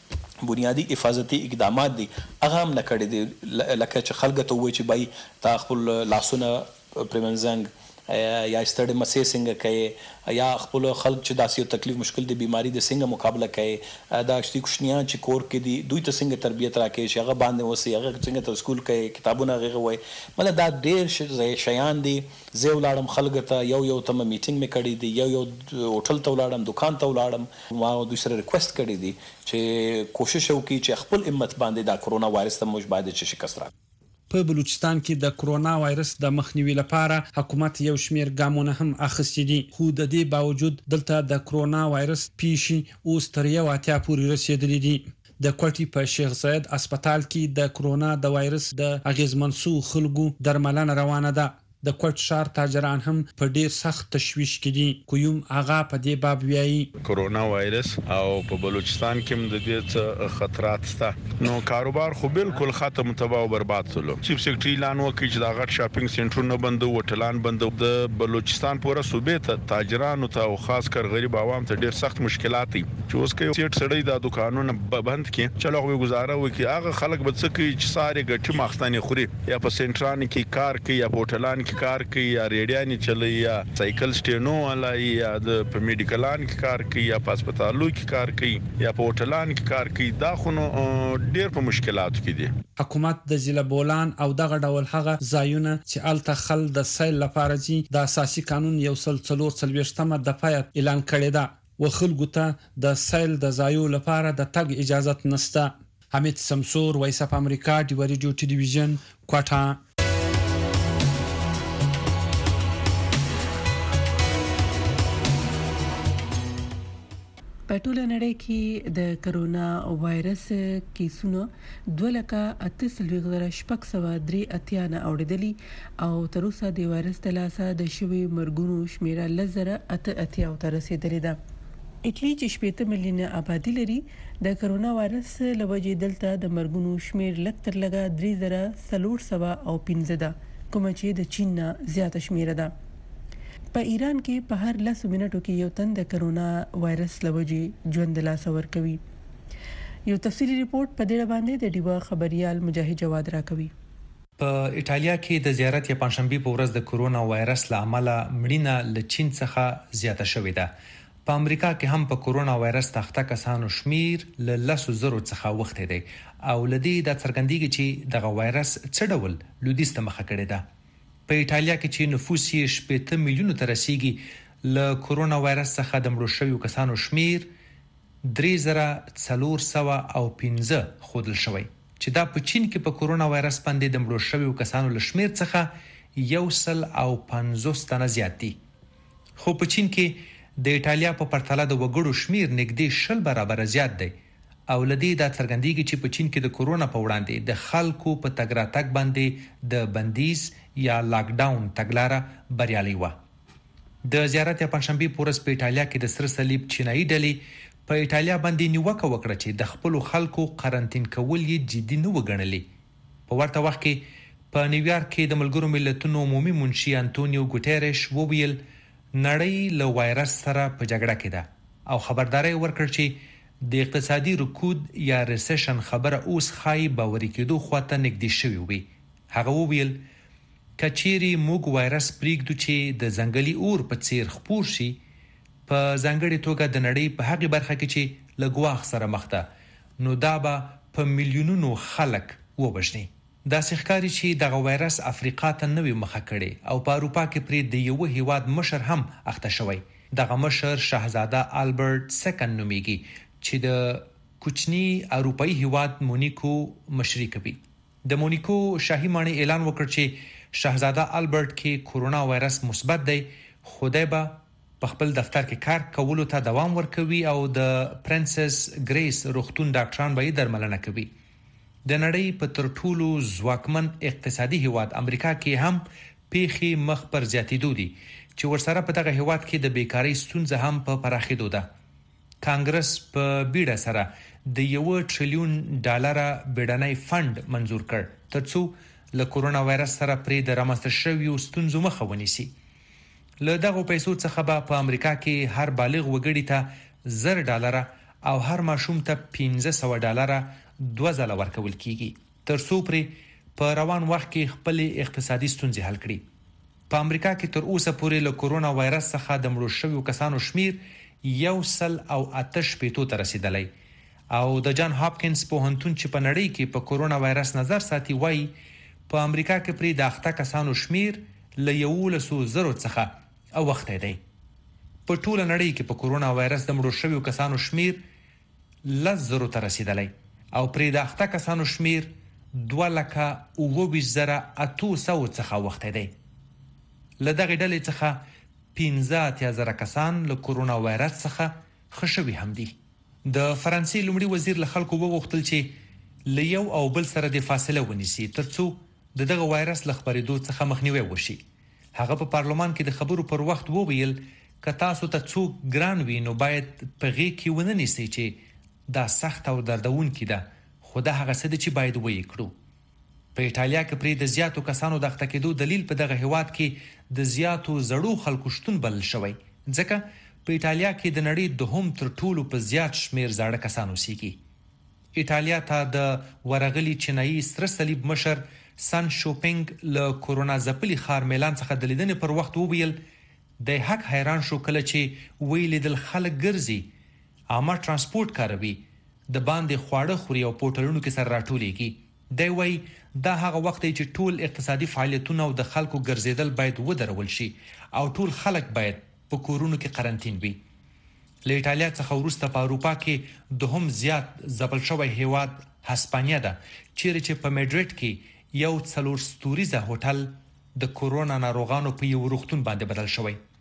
بنیادی حفاظتي اقدامات دي هغه هم نه کړی دي، لکه چې خلک ته وایي چې بای تا خپل لاسونه پرمنځنګ یا ستړي مسې څنګه کوي یا خپل خلک چې داسې تکلیف مشکل دي بیماری د څنګه مقابله کوي. دا شتي کوشنیان چې کور کې دي دوی ته څنګه تربیت راکړي چې هغه باندې وسی هغه څنګه تر سکول کې کتابونه هغه وای. مله دا ډېر شیان دي. زه ولاړم خلک ته یو ته میټینګ مې کړی دی، یو هوټل ته ولاړم، دکان ته ولاړم، ما دوی سره ریکوست کړی دی چې کوشش وکړي چې خپل امت باندې دا کرونا وایرس ته موږ باید چې شکست راکړو. په بلوچستان کې د کرونا وایرس د مخنیوي لپاره حکومت یو شمیر ګامونه هم اخیستي دي، خو د دې باوجود دلته د کرونا وایرس پیښې اوس تر 1 پورې رسیدلې دي. د کوټي په شیخ زاید هسپتال کې د کرونا د وایرس د اغیزمنسو خلکو درملنه روانه ده. د کوټ ښار تاجران هم په ډیر سخت تشویش کې دي، کوم هغه په دې باب ویایي. کرونا وایرس او په بلوچستان کې د دې خطرات شته، نو کاروبار خو بالکل ختم تباہ او برباد شول. چیف سیکریټری اعلان وکړ چې دا غټ شاپینګ سنټرونه بندو، هوټلان بندو. د بلوچستان پوره صوبې ته تاجرانو ته او خاص کر غریب عوام ته ډیر سخت مشکلات دي چې اوس کې سیټ سړی دا دکانونه بند کړي. چلو غوې گزاره وکړي هغه خلک به څه کوي چې ساري ګټي ماختاني خوري، یا په سنټران کې کار کوي یا په هوټلان کار کوي یا ریډیاني چلی یا سایکل سټینو والا یا د په میډیکلان کې کار کوي یا په هسپتالو کې کار کوي یا په هوټلان کې کار کوي. دا خو ډیر په مشکلاتو کې دي. حکومت د ضلع بولان او دغه ډول هغه ځایونه چې الته خل د سیل لپاره دي د اساسي قانون 143 دفعه اعلان کړی ده و خلکو ته د سیل د ځایو لپاره د تګ اجازه نشته. حمید سمسور، وایس اف امریکا، ډیوا ریډیو ټلویزیون، کوټه. په ټوله نړۍ کې د کرونا وایرس کیسونو 2,48,603 اتیانه اوریدلي او تر اوسه د وایرس د لاسه د شوي مرګونو شمیره 1,088 ته رسیدلې ده. اټلی چې 8 ملیونه آبادی لري د کرونا وایرس لوجې دلته د مرګونو شمیر لکتر لګا 3,415 ده، کوم چې د چین نه زیاته شمیره ده. په ایران کې په هر 10 منټو کې یو تن د کرونا وایرس لوجې ژوند لاس ورکوي. یو تفصیلی ریپورت په دې باندې د ډیوا خبريال مجاهد جواد راکوي. په ایتالیا کې د زیارت یا پنځشنبه په ورځ د کرونا وایرس لامل مړینه له چین څخه زیاته شوې ده. په امریکا کې هم په کرونا وایرس تخته کسانو شمیر له 10,000 څخه وخته دی او لدی د څرګندېږي چې دغه وایرس څه ډول لودیس ته مخه کړی ده. په ایتالیا کې چې نفوس یې 8 میلیونه ته رسیدي له کرونا وایرس څخه د مړو شویو کسانو شمیر 3,415 خودل شوی چې دا په چین کې په کرونا وایرس باندې د مړو شویو کسانو له شمیر څخه 150 تنه زیات دي. خو په چین کې د ایتالیا په پرتله د وګړو شمیر نږدې 20 برابر زیات دی او لدی دا څرګندېږي چې په چین کې د کرونا په وړاندې د خلکو په تګ راتګ باندې د بندیز یا لاک ډاون تګلاره بریالي و. د زیارت یا پنځشنبه پورس په ایتالیا کې د سر صلیب چینایي ډلې په ایتالیا باندې نیوکه وکړه چې د خپل خلکو قرنټین کول یې جدي نه وګڼلې. په ورته وخت کې په نیویارک کې د ملګرو ملتونو عمومي منشي انټونیو ګوټيريش وویل نړۍ له وایرس سره په جګړه کې ده او خبرداري ورکړ چې د اقتصادي رکود یا ریسیشن خبره اوس خای باوري کېدو خواته نږدې شوی وي. هغه وویل کچيري موږ وایرس پریږدو چې د ځنګلي اور په څیر خپور شي په ځنګړي توګه د نړۍ په هغه برخه کې چې لګواخ سره مخ ده نو دا به په میلیونونو خلک وبښني. دا ښکاري چې دغه وایرس افریقا ته نوې مخه کړي او په اروپا کې پرې د یو هیواد مشر هم اخته شوی. دغه مشر شاهزاده البرت سکند نومیږي چې د کوچنی اروپאי هیواد مونیکو مشري کوي. د مونیکو شاهي ماڼۍ اعلان وکړ چې شاهزاده البرت کې کرونا وایرس مثبت دی، خدای به په خپل دفتر کې کار کولو ته دوام ورکوي او د پرنسس ګریس روغتون ډاکټران به یې درملنه کوي. د نړۍ په تر ټولو ځواکمن اقتصادي هیواد امریکا کې هم پیخي مخ پر زیاتېدو دي چې ورسره په دغه هیواد کې د بیکاری ستونزه هم په پراخېدو ده. کانګرس په بیړه سره د $1 ټریلیون بیړنی فند منزور کړ ترڅو له کرونا وایرس سره پرې د رامنځته شویو ستونزو مخه ونیسي. له دغه پیسو څخه به په امریکا کې هر بالغ وګړي ته $100 او هر ماشوم ته $500 2 ځله ورکول کیږي ترڅو پرې په روان وخت کې خپل اقتصادي ستونزې حل کړي. په امریکا کې تر اوسه پورې له کرونا وایرس څخه د مړو شویو کسانو شمیر 1,088 ته رسیدلی او د جان هاپکینز پوهنتون چې په نړۍ کې په کرونا وایرس نظر ساتي وایي په امریکا کې پرې د اخته کسانو شمیر له 11,000 څخه اوخته دی. په ټوله نړۍ کې په کرونا وایرس د مړو شویو کسانو شمیر 10,000 ته رسیدلی او پرې د اخته کسانو شمیر 2,28,800 څخه اوخته دی. له دغه ډلې څخه 15,000 کسان له کرونا وایرس څخه خښوي هم دي. د فرانسې لومړي وزیر له خلکو وغوښتل چې له یو او بل سره د فاصله ونیسي ترڅو دغه وایرس له خپرېدو څخه مخنیوي وشي. هغه په پارلمان کې د خبرو پر وخت وویل که تاسو ته څوک ګران وي نو باید په غېږ کې ونه نیسئ چې دا سخت او دردونکې ده خو دا هغه څه ده چې باید ویې کړو. په ایټالیا کې پرې د زیاتو کسانو د اخته کېدو دلیل په دغه هیواد کې د زیاتو زړو خلکو شتون بلل شوی ځکه په ایټالیا کې د نړۍ دوهم تر ټولو په زیات شمیر زاړه کسان اوسېږي. ایټالیا ته د ورغلي چینایي سره صلیب مشر سان شوپینګ له کرونا ځپلي ښار میلان څخه د لیدنې پر وخت وویل د حق حیران شو کله چې ویلیدل خلک ګرځي عامه ترانسپورت کاروي د باندې خواړه خوري او پورټلونو کې سره راټولېږي. دی وایي دا هغه وخت دی چې ټول اقتصادي فعالیتونه او د خلکو ګرځېدل باید ودرول شي او ټول خلک باید په کورونو کې قرنټین وي. له ایټالیا څخه وروسته په اروپا کې دوهم زیات ځپل شوی هیواد هسپانیا ده چیرې چې په میډریډ کې یو 4 ستوریزه هوټل د کرونا ناروغانو په یو روغتون باندې بدل شوی.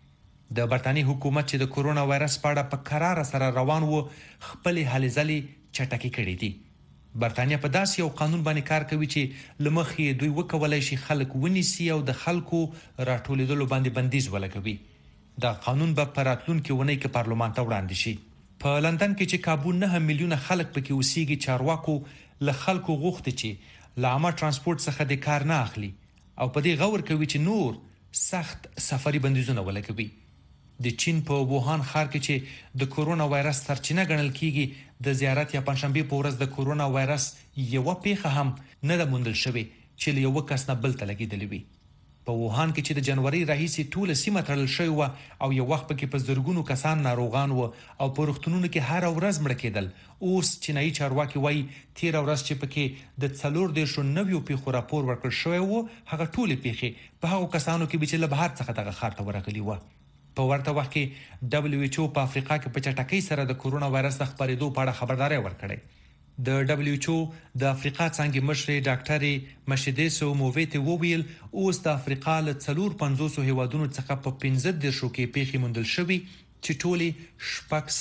د برتانی حکومت چې د کورونا وایرس په اړه په قرار سره روان وو خپل هلې ځلې چټکې کړې دي. برتانیا په داسې یو قانون باندې کار کوي چې لمخې دوی وکولای شي خلک ونیسي او د خلکو راټولېدلو باندې بندیز ولګوي. دا قانون به په راتلونکي اونۍ کې پارلمان ته وړاندې شي. په لندن کې چې کابو 9 میلیونه خلک پکې اوسېږي، چارواکو له خلکو غوښتي چې له عامه ترانسپورت څخه د کار نه اخلي او په دې غور کوي چې نور سخت سفري بندیزونه ولګوي. د چین په ووهان ښار کې چې د کورونا وایرس سرچینه ګڼل کیږي، د زیارت یا پنځشنبه په ورځ د کورونا وایرس یو پیښه هم نه ده موندل شوې چې له یو کس نه بل ته لګېدلې وي. په ووهان کې چې د جنوري راهیسې ټوله سیمه تړل شوې وه او یو وخت پکې په زرګونو کسان ناروغان وو او په روغتونونو کې هر ورځ مړه کېدل. اوس چینایي چارواکي وایي تېره ورځ چې پکې د 490 پیښو راپور ورکړل شوی وو، هغه ټولې پیښې په هغو کسانو کې چې له بهر څخه دغه ښار ته ورغلي وه. په ورته وخت کې WHO په افریقا کې په چټکۍ سره د کورونا وایرس د خپرېدو په اړه خبرداری ورکړی. د WHO د افریقا څنګه مشر ډاکټر مشیدسو موویته وویل اوس د افریقا له 450 هیوادونو څخه په 15 کې پیښې موندل شوې چې ټولې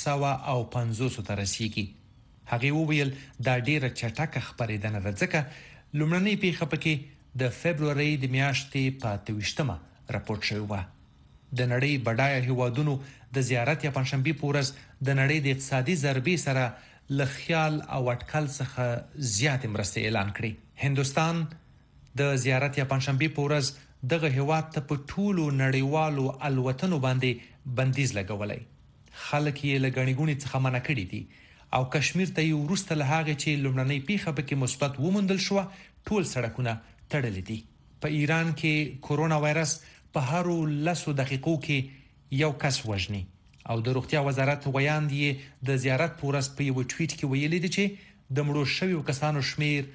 650 ته رسیدي. هغه وویل دا ډیره چټکه خبرېدنه ده ځکه لومړنۍ پیښه پکې د فبروري د میاشتې په 28مه راپورټ شوې وه. د نړۍ بډایه هیوادونو د زیارت یا پنځشنبه په ورځ د نړۍ د اقتصادي ضربې سره له خیال او اټکل څخه زیات مرسته اعلان کړي. هندستان د زیارت یا پنځشنبه په ورځ دغه هیواد ته په ټولو نړیوالو الوتنو باندې بندیز لګولای. خلک یې له غنی ګونی څخه منع کړي دي او کشمیر ته یې ورسته له هغه چې لومړنۍ پیښه پکې مثبت وموندل شو ټول سړکونه تړلي دي. په ایران کې کورونا وایرس په هر 10 دقیقو کې یو کس وژني او د روغتیا وزارت ویاندې د زیارت په ورځ په یو ټویټ کې ویلي دي چې د مړو شویو کسانو شمیر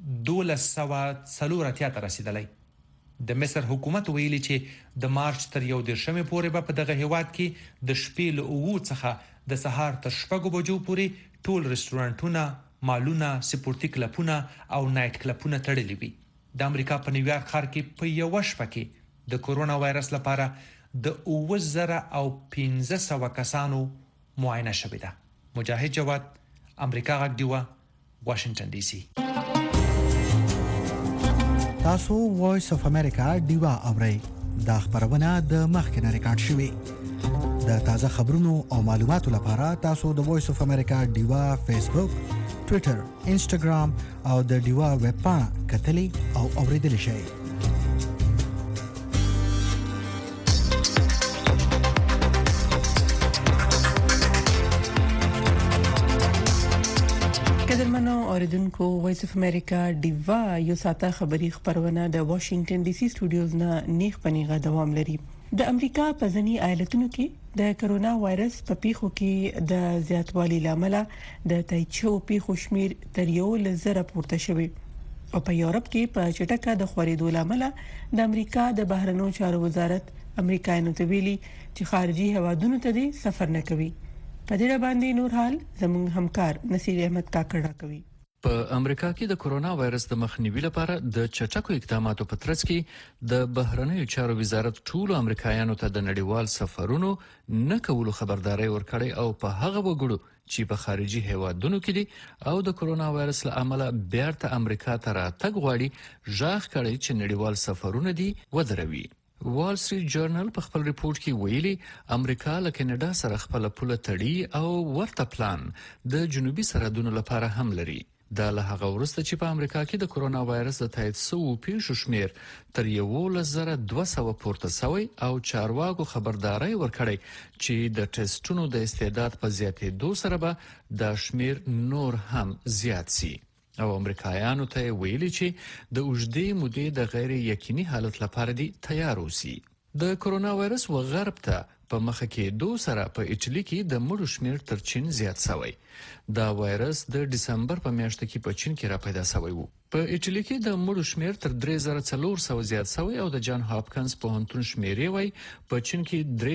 1240 ته رسیدلی. د مصر حکومت ویلي چې د مارچ تر 11 پورې به په دغه هیواد کې د شپې له 9 څخه د سهار تر 6 بجو پورې ټول رستورانټونه، مالونه، سپورتي کلبونه او نایټ کلبونه تړلي وي. د امریکا په نیویارک ښار کې په یو شپه کې د کورونا وایرس لپاره د 9500 کسانو معاینه شوې ده. مجاهد جواد، امریکا غږ دیوه، واشنگټن ډي سي. تاسو وایس اف امریکا دیوه اورئ. دا خبرونه د مخکنه ریکارډ شوې. د تازه خبرونو او معلوماتو لپاره تاسو د وایس اف امریکا دیوه فیسبوک، ټوئیټر، انسټاګرام او د دیوه ویب پاڼه کتلی او اوریدلی شئ. قدرمنو اوریدونکو، وایس اف امریکا دیوا یو ساته خبری خبرونه د واشنگټن ډي سي سټوډیوز نه نیغ پنیغه دوام لري. د امریکا په ځینی ایالتونو کې د کرونا وایرس په پیښو کې د زیاتوالي لامل د تایچو پیښو شمیر تر 1,000 پورته شوی او په یورپ کې په چټکه د خورېدو لامل د امریکا د بهرنیو چارو وزارت امریکایانو ته ویلي چې خارجي هوادونو ته سفر نه کوي. په دې باندې نور حال زموږ همکار نصیر احمد کاکړ راکوي. په امریکا کې د کورونا وایرس د مخنیوي لپاره د چټکو اقداماتو په ترڅ کې د بهرنیو چارو وزارت ټولو امریکایانو ته د نړیوال سفرونو نه کولو خبرداري ورکړې او په هغه وګړو چې په خارجي هیوادونو کې دي او د کورونا وایرس له امله بیرته امریکا ته راتګ غواړي ژغ کړي چې نړیوال سفرونه دي ودروي. وال سټریټ جورنال په خپل ریپورت کې ویلي امریکا له کینیډا سره خپل پوله تړي او ورته پلان د جنوبي سرحدونو لپاره هم لري. دا له هغه وروسته چې په امریکا کې د کورونا وایرس د تایید شویو پیښو شمیر تر 1,200 پورته شوی او چارواکو خبرداري ورکړی چې د ټیسټونو د استعداد په زیاتېدو سره به د شمیر نور هم زیات شي. او امریکایانو ته ویلي چې د اوږدې مودې د غیر یقیني حالت لپاره دي تیار اوسي. د کورونا وایرس و غرب ته په مخه کې دو سره په ایټالي کې د مړو شمیر تر چین زیات شوی. دا وایرس د دسمبر په میاشت کې په چین کې را پیدا شوی وو. په ایټالي کې د مړو شمیر تر 3400 زیات شوی او د جان هاپکنز پوهنتون شمیرې وای په چین کې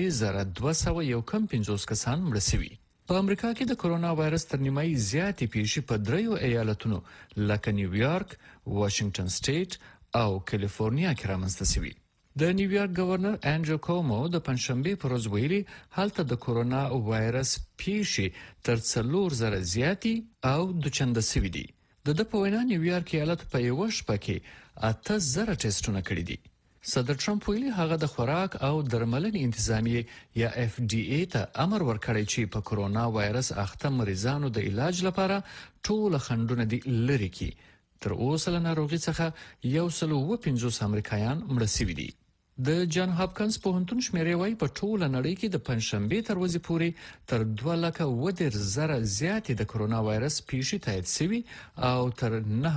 3250 کسان مړ شوي. په امریکا کې د کورونا وایرس تر نیمایي زیاتې پیښې په 3 ایالتونو لکه نیویارک، واشنگټن سټیټ او کالیفورنیا کې رامنځته شوي. د نیویارک گورنر انډریو کومو د پنځشنبه پر ورځ ویلي هلته د کورونا وایرس پیښې تر 4,000 زیاتې او د چنده سوي دي. د په وینا نیویارک ایالت په یو شپه کې 8,000 ټیسټونه کړي دي. صدر ټرمپ ویلي هغه د خوراک او درملنې انتظامیه یا FDA ته امر ورکړی چې په کورونا وایرس اخته مریضانو د علاج لپاره ټول خندونه دي لري کی. تر اوسه له ناروغي څخه 150 امریکایان مړه شوي دي. د جان هاپکنز پوهنتون شمیرې وايي په ټوله نړۍ کې د پنځشنبه تر ورځې پورې تر 2,10,000 زیاتې د کورونا وایرس پیښې تایید شوي او تر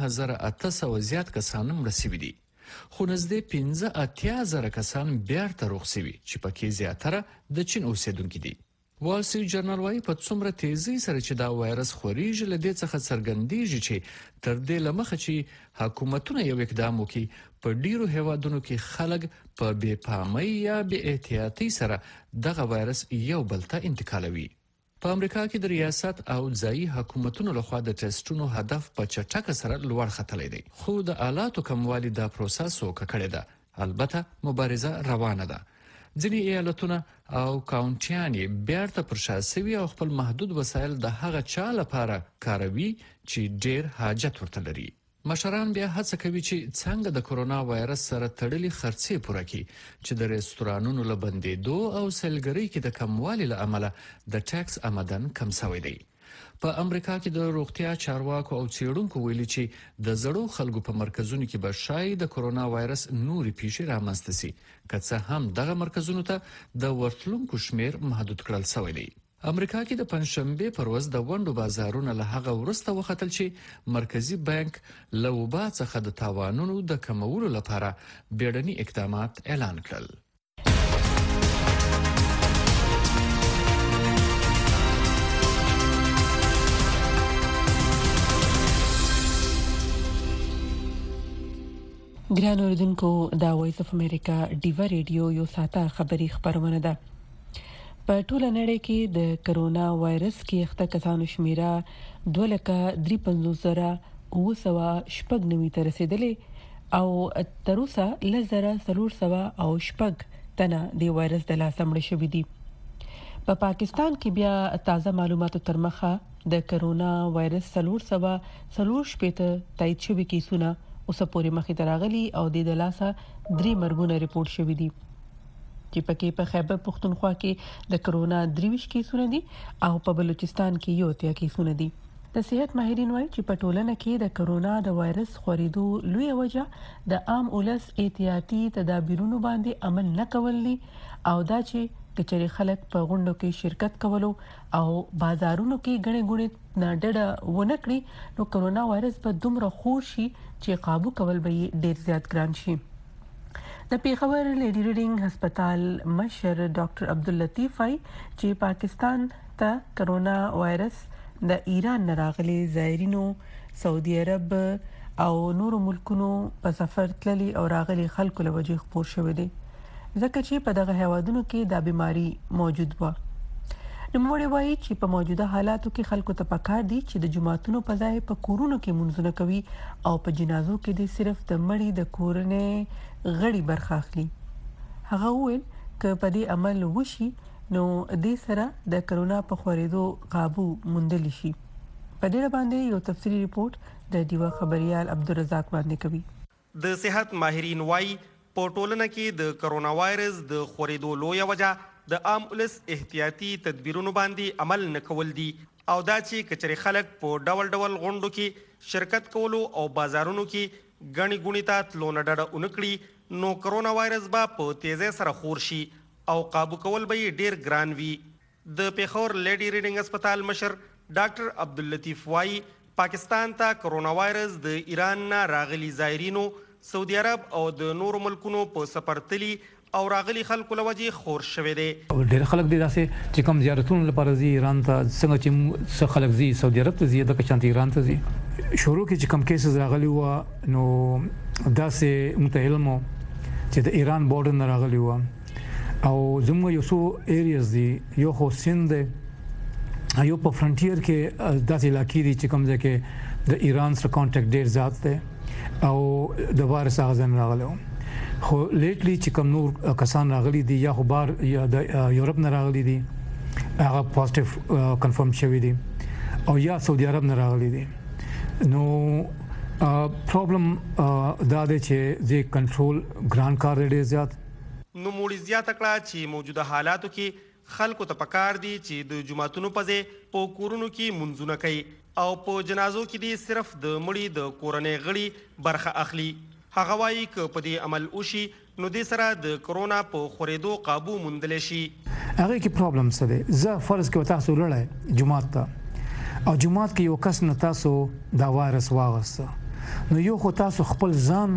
9,800 زیات کسان مړه شوي دي. خو نږدې 15,000 کسان بیرته روغ شوي چې پکې زیاتره د چین اوسیدونکي دي. وال سټریټ جرنل وايي په څومره تیزی سره چې دا وایرس خوريږي لدې څخه څرګندېږي چې تر دې لمخه چې حکومتونه یو اقدام وکړي په ډیرو هیوادونو کې خلک په بې پامۍ یا بې احتیاطۍ سره دغه وایرس یو بل ته انتقالوي. په امریکا کې د ریاست او ځایي حکومتونو لخوا د ټیسټونو هدف په چټکه سره لوړ ختلی دی، خو د آلاتو کموالی دا پروسه سوکه کړې ده. البته مبارزه روانه ده. ځینې ایالتونه او کاونټیانې بیرته پر شا سوي او خپل محدود وسایل د هغه چا لپاره کاروي چې ډیر حاجت ورته لري. مشران بیا هڅه کوي چې څنګه د کورونا وایرس سره تړلي خرڅې پوره کړي چې د رستورانونو له بندېدو او سیلګرۍ کې د کموالي له امله د ټیکس آمدن کم شوی دی. په امریکا کې د روغتیا چارواکو او څېړونکو ویلي چې د زړو خلکو په مرکزونو کې به شاید د کورونا وایرس نورې پیښې رامنځته شي، که څه هم دغه مرکزونو ته د ورتلونکو شمیر محدود کړل شوی دی. امریکا کې د پنځشنبه پر ورځ د ونډو بازارونه له هغه وروسته وختل چې مرکزی بانک له وبا څخه د تاوانونو د کمولو لپاره بیړني اقدامات اعلان کړل. ګران اوریدونکو دا وایس اف امریکا ډیوا ریډیو یو ساته خبری خبرونه ده. په ټوله نړۍ کې د کرونا وایرس کې اخته کسانو شمیره 2,53,990 ته رسیدلې او تر اوسه 1,400 تنه د وایرس د لاسه مړ شوي دي. په پاکستان کې بیا تازه معلوماتو تر مخه د کرونا وایرس 440 تایید شوي کیسونه اوسه پورې مخې ته راغلي او د لاسه 3 مرګونه ریپورت شوي دي چې پکې په خیبر پختونخوا کې د کرونا 23 کیسونه دي او په بلوچستان کې یو 3 کیسونه دي. د صحت ماهرین وایي چې په ټولنه کې د کرونا د وایرس خورېدو لوی وجه د عام ولس احتیاطي تدابیرونو باندې عمل نه کول دي او دا چې کچري خلک په غونډو کې شرکت کولو او بازارونو کې غړي نه ډډه ونه کړي نو کرونا وایرس په دومره خور شي چې قابو کول به ډیر زیات ګران شي. د پیښور لیډي ریډینګ هسپتال مشر ډاکټر عبداللطیف وايي چې پاکستان ته کرونا وایرس د ایران نه راغلي زایرینو، سعودي عرب او نورو ملکونو په سفر تللي او راغلي خلکو له وجې خپور شوی دی ځکه چې په دغه هیوادونو کې دا بیماری موجود و. نوموړی وایي چې په موجوده حالاتو کې خلکو ته پکار دي چې د جماعتونو په ځای په کورونو کې منځونه کوي او په جنازو کې دي صرف د مړي د کورنۍ غړي برخه اخلي. هغه وویل چې په دې عمل وشي نو دې سره د کرونا په خورېدو قابو موندل شي. په دې باندې یو تفصیلی ریپورت د دیوا خبريال عبدالرزاق باندې کوي. د صحت ماهرین وایي په ټولنه کې د کرونا وایرس د خورېدو لویه وجه د عام ولس احتیاطي تدبیرونو باندې عمل نه کول دي او دا چې کچري خلک په ډول ډول غونډو کې شرکت کولو او بازارونو کې غني غونی ته تلو نه ډډه اونکړي نو کرونا وایرس با په تیزه سره خور شي او قابو کول به ډیر ګران وي. د پیښور لیډي ریډینګ هسپتال مشر ډاکټر عبداللطیف وايي پاکستان ته کرونا وایرس د ایران نه راغلي زایرینو، سعودي عرب او د نورو ملکونو په سفر تلي او راغلي خلکو له وجې خور شوی دی. ډېر خلک دي داسې چې کوم زیارتونو لپاره ځي ایران ته، څنګه چې خلک ځي سعودي عرب ته ځي دغه شانتي ایران ته ځي. شروع کې چې کوم کیسز راغلي و نو داسې متعلم چې د ایران بورډر نه راغلي و او زموږ یو څو ایریاز دي، یو خو سند دی، یو په فرنټیر کې داسې علاقې دي چې کوم ځای کې د ایران سره کانټیکټ ډېر زیات دی او د وایرس هغه ځای راغلی و. خو لیټلی چې کوم نور کسان راغلي دي یا خو بار یا د یورپ نه راغلي دي هغه پوزټیو کنفرم شوی دي او یا سعودي عرب نه راغلي دي نو پرابلم دا دی چې زی کنټرول ګران کار دی زیات نو موږ زیات کړه چې موجوده حالاتو کې خلکو ته پکار دي چې د جمعتونو په ځای په کورونو کې منځونه کوي او په جنازو کې دي صرف د مړي د کورنۍ غړي برخه اخلي. هغه وایي که په دې عمل وشي نو دې سره د کرونا په خورېدو قابو موندلی شي. هغه کې پرابلم څه دی؟ زه فرض کې تاسو لړای جمعات ته او جمعات کې یو کس نه تاسو دا وایرس واغسته نو یو خو تاسو خپل ځان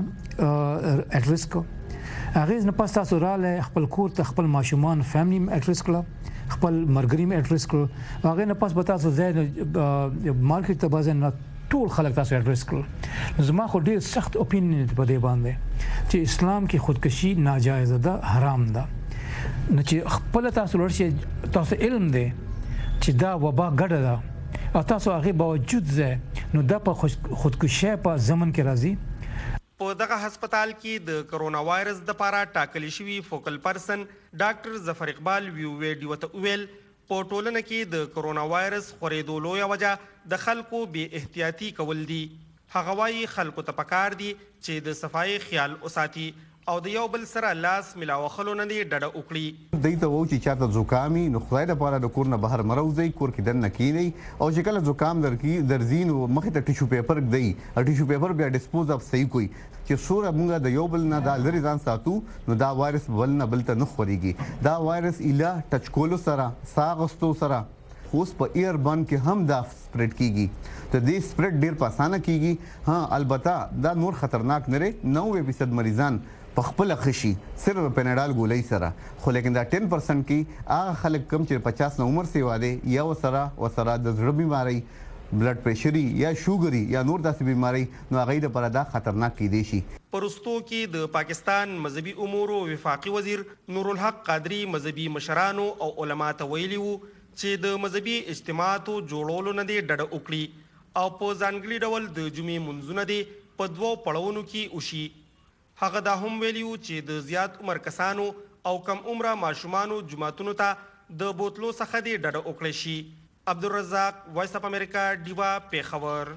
اډریس کو هغه نه پاس تاسو رااله خپل کور ته خپل ماشومان فیملی اډریس کړه خپل مرګري اډریس کړه هغه نه پاس به تاسو زید مارکیټ ته بازن ټول خلک تاسو اډریس کړه. زما خو ډیر سخت اپینین په دې باندې چې اسلام کې خودکشي ناجایز ده حرام ده نو چې خپل تاسو لرشي تاسو علم دی چې دا وبا ګډه ده او تاسو هغه باوجود زه نو دا په خودکشي په زمن کې راځي. په دغه هسپتال کې د کرونا وایرس د لپاره ټاکل شوی فوکل پرسن ډاکټر ظفر اقبال ویډیو ته ویل په ټولنه کې د کرونا وایرس خورېدو لویه وجه د خلکو بې احتیاطي کول دي. هغه وایي خلکو ته پکار دي چې د صفایي خیال وساتي او د یو بل سره لاس ملاوخلو نه دی ډډه وکړي. دوی ته وایو چې چاته زکامي نو خدای دپاره د کور نه بهر مه راوځئ کور کې دننه کینئ او چې کله زکام درځي نو مخې ته ټیشو پیپر ږدئ او ټیشو پیپر بیا ډسپوز اف صحیح کوئ چې څومره موږ د یو بل نه دا لرې ځان ساتو نو دا وایرس بل نه بل ته نه خورېږي. دا وایرس ایله ټچ کولو سره ساه اخیستو سره اوس په ایر بن کې هم دا سپریډ کیږي ته دې سپریډ ډیر په اسانه کیږي. ها البته دا نور خطرناک نه لري 90% مریضان په خپل خشي صرف پیناډال ګولۍ سره خو لیکن دا 10% کې هغه خلک کم چې 50 نه عمر سیوا دي یا وسره د زړه بیماری بلډ پریشري یا شوګري یا نور داسې بیماری نو هغه د پردا خطرناک کیدی شي. پرستو کې د پاکستان مذهبي امور او وفاقي وزیر نور الحق قادری مذهبي مشرانو او علما ته ویلي وو چې د مذهبي اجتماعاتو جوړولو نه دی ډډه وکړي او په ځانګړي ډول د جمعې منځونه دی په دوو پړاوونو کې وشي. هغه دا هم ویلیو چې د زیات عمر کسانو او کم عمره ماشومانو جماعتونو ته د بوتلو څخه دی ډډه وکړي شي. عبدالرزاق وایس اف امریکا ډیوا پیښور.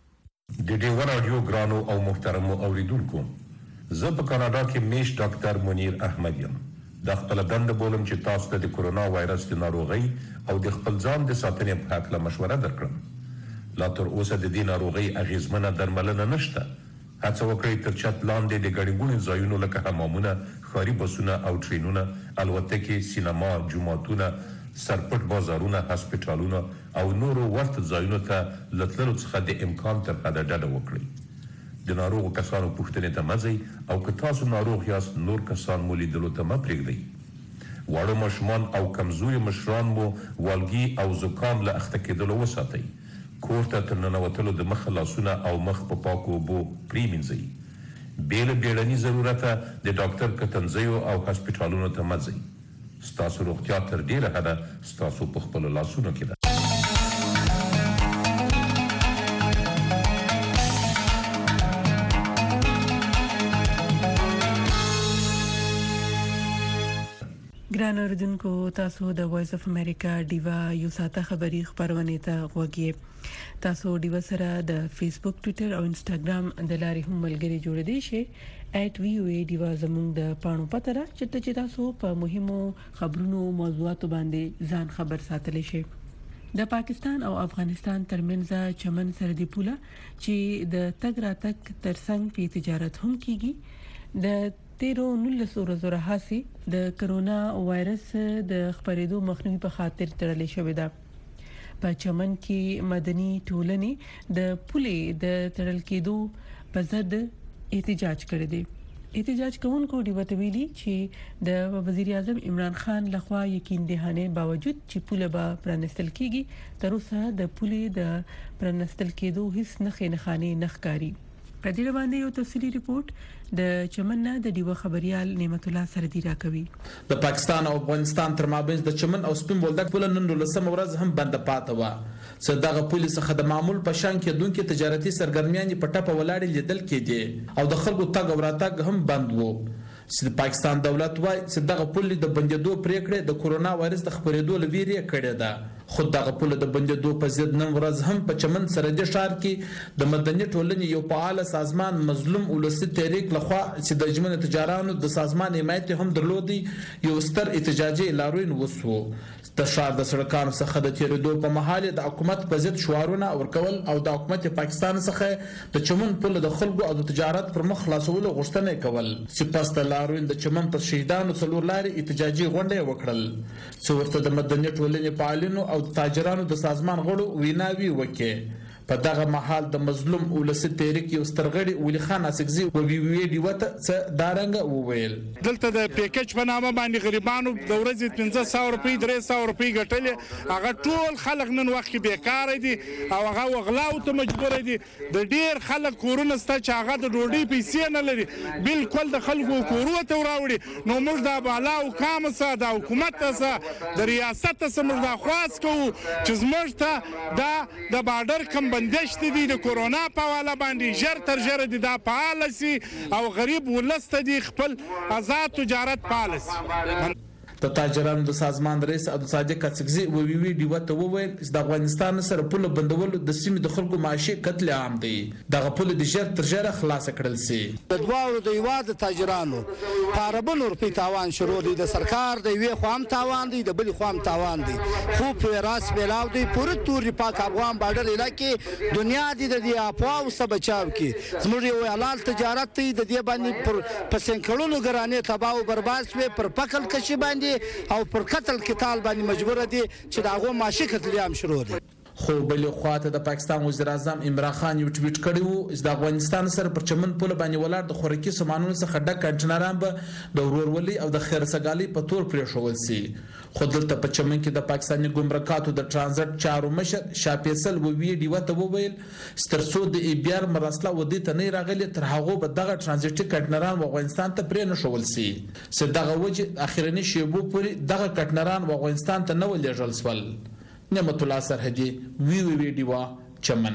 د ډیوا رادیو ګرانو او محترمو اوریدونکو زه په کاناډا کې میش ډاکټر منیر احمد یم. د خپل دند بولم چې تاسو ته د کورونا وایرس د ناروغي او د خپل ځان د ساتنې په اړه مشوره درکړم. لا تر اوسه د دې ناروغي اغیزمنه درملنه نشته. هڅه وکړئ تر چت لاندې د ګڼې ګوڼې ځایونو لکه حمامونه ښاري بسونه او ټرینونه الوتکې سینما جوماتونه سرپټ بازارونه هسپتالونه او نورو ورته ځایونو ته له تللو څخه د امکان تر حده ډډه وکړئ. د ناروغو کسانو پوښتنې ته مه ځئ او که تاسو ناروغ یاست نور کسان مو لیدلو ته مه پرېږدئ. واړه ماشومان او کمزوري مشران مو والګي او زکام له اخته کېدلو وساتئ. کور ته تر ننوتلو د مخ لاسونه او مخ په پاکو اوبو پرېمینځئ. بې له بیړني ضرورته د ډاکټر کتنځیو او هسپتالونو ته مه ځئ. ستاسو روغتیا تر ډیره حده ستاسو په خپلو لاسونو کې ده. ګران اوریدونکو تاسو د وایس اف امریکا ډیوا یو ساته خبری خبرونه ته غوږی. تاسو ډیوا سره د فیسبوک ټوئیټر او انسټاګرام د لارې هم ملګری جوړ دی شي @voa ډیوا زموږ د پاڼو پته را چې تاسو په مهمو خبرونو موضوعاتو باندې ځان خبر ساتلی شي. د پاکستان او افغانستان ترمنځ چمن سرحدي پوله چې د تګ راتګ ترڅنګ په تجارت هم کیږي د 13 ورځې راهسي د کرونا وایرس د خپرېدو مخنیوي په خاطر تړلې شوې ده. په چمن کې مدني ټولنې د پولې د تړل کېدو په ضد احتجاج کړی دی. احتجاج کوونکو ډیوه ته ویلي چې د وزیر اعظم عمران خان لخوا یقین دهانه باوجود چې پوله به پرانستل کیږي تر اوسه د پولې د پرانستل کېدو هیڅ نښې نه ښکاري. په دې باندې یو تفصیلی ریپورت د چمن نه د ډیوه خبريال نعمت الله سردي راکوي. د پاکستان او افغانستان تر مابین د چمن او سپین بولدک پوله نن ولسم ورځ هم بند پاتې و. صدغه پولیس څخه د معمول په شان کې دونکو تجارتي سرګرمیان په ټاپه ولاړې لیدل کېدي او د خلکو تګ او راتګ هم بند وو. چې پاکستان دولت وایي چې دغه پل د بندېدو پریکړه د کورونا وایرس د خپرېدو لویری کړې ده. خود دغه پل د بندېدو په ضد نن ورځ هم په چمن سرحدي ښار کې د مدني ټولنې یو فعال سازمان مظلوم ولسي تحریک لخوا چې د جمن تجارانو د سازمان حمایت هم درلودي یو ستر احتجاجي لاروین وسو. د ښار د سړکانو څخه د تیریدو په مهال د حکومت په ضد شعارونه ورکول او د حکومت پاکستان څخه د چمن پل د خلکو او د تجارت پر مخ خلاصولو غوښتنه کول. چې پس د لاروین د چمن پر شهیدانو څلور لارې احتجاجي غونډه وکړل چې ورته د مدني ټولنې فعالینو او د تاجرانو د سازمان غړو ویناوي وکړي. په دغه محل د مظلوم ولسي تحریک یو سترغړي ولی خان اسکزي او وی ډی وته څه دارنګ وویل دلته د پیکج په نامه باندې غریبانو د ورځې 1500 روپۍ 300 روپۍ ګټلې هغه ټول خلک نن وخت بیکار دي او هغه وغلاو ته مجبور دي. د ډیر خلک کورونه ست چې هغه د ډوډۍ پیسې نه لري بالکل د خلکو کورونه ته وراوړي. نو موږ د بالا او کام سره د حکومت سره د ریاست سره موږ د خواست کوو چې زموږ ته د بارډر کم بندشت دي د کورونا په حواله باندې ژر تر ژره دي دا فعال سي او غریب ولست دي خپل آزاد تجارت فعال سي. د تاجرانو د سازمان رئیس عبد صادق اڅکزي وی ډی وته وویل چې د افغانستان سره پول بندول د سیمې د خلکو معاشي قتل عام دی. دغه پول د ژر تر ژره خلاص کړل سي. د دواړو د یواد تاجرانو پاربن روپی تاوان شروع دی. د سرکار د یوې خوام تاوان دی د بل خوام تاوان دی. خو په راس بیلاو دی پوره تور پاک افغان بارډر علاقې دنیا دی د دې اپواو سره بچاو کی زموږ یو حلال تجارت دی د دې باندې پر پسنکړونو ګرانې تباہ او برباد شوی پر پکل کشي باندې او پر قتل قتال باندې مجبور دي چې داغه معاشي قتل عام شروع دي. خو بل خواته د پاکستان وزیر اعظم عمران خان یو ټویټ کړی وو چې د افغانستان سره پر چمن پل باندې ولاړ د خوراکي سامانونو څخه ډک کنټینران به د ورورولي او د خیرسګالي په تور پرې شوول سي. خو دلته په چمن کې د پاکستاني ګمرکاتو د ترانزیت چارو مشر شاپیسل وی ډی وته وویل سترسو د ای بی آر مراسله ودی ته نه راغلي تر هغه به دغه ترانزیتي کنټینران و افغانستان ته پرې نه شوول سي. چې دغه وجه اخیرنی شیبو پورې دغه کنټینران و افغانستان ته نه ولېږل سول. نعمت الله سرحدي وی ډیوا چمن.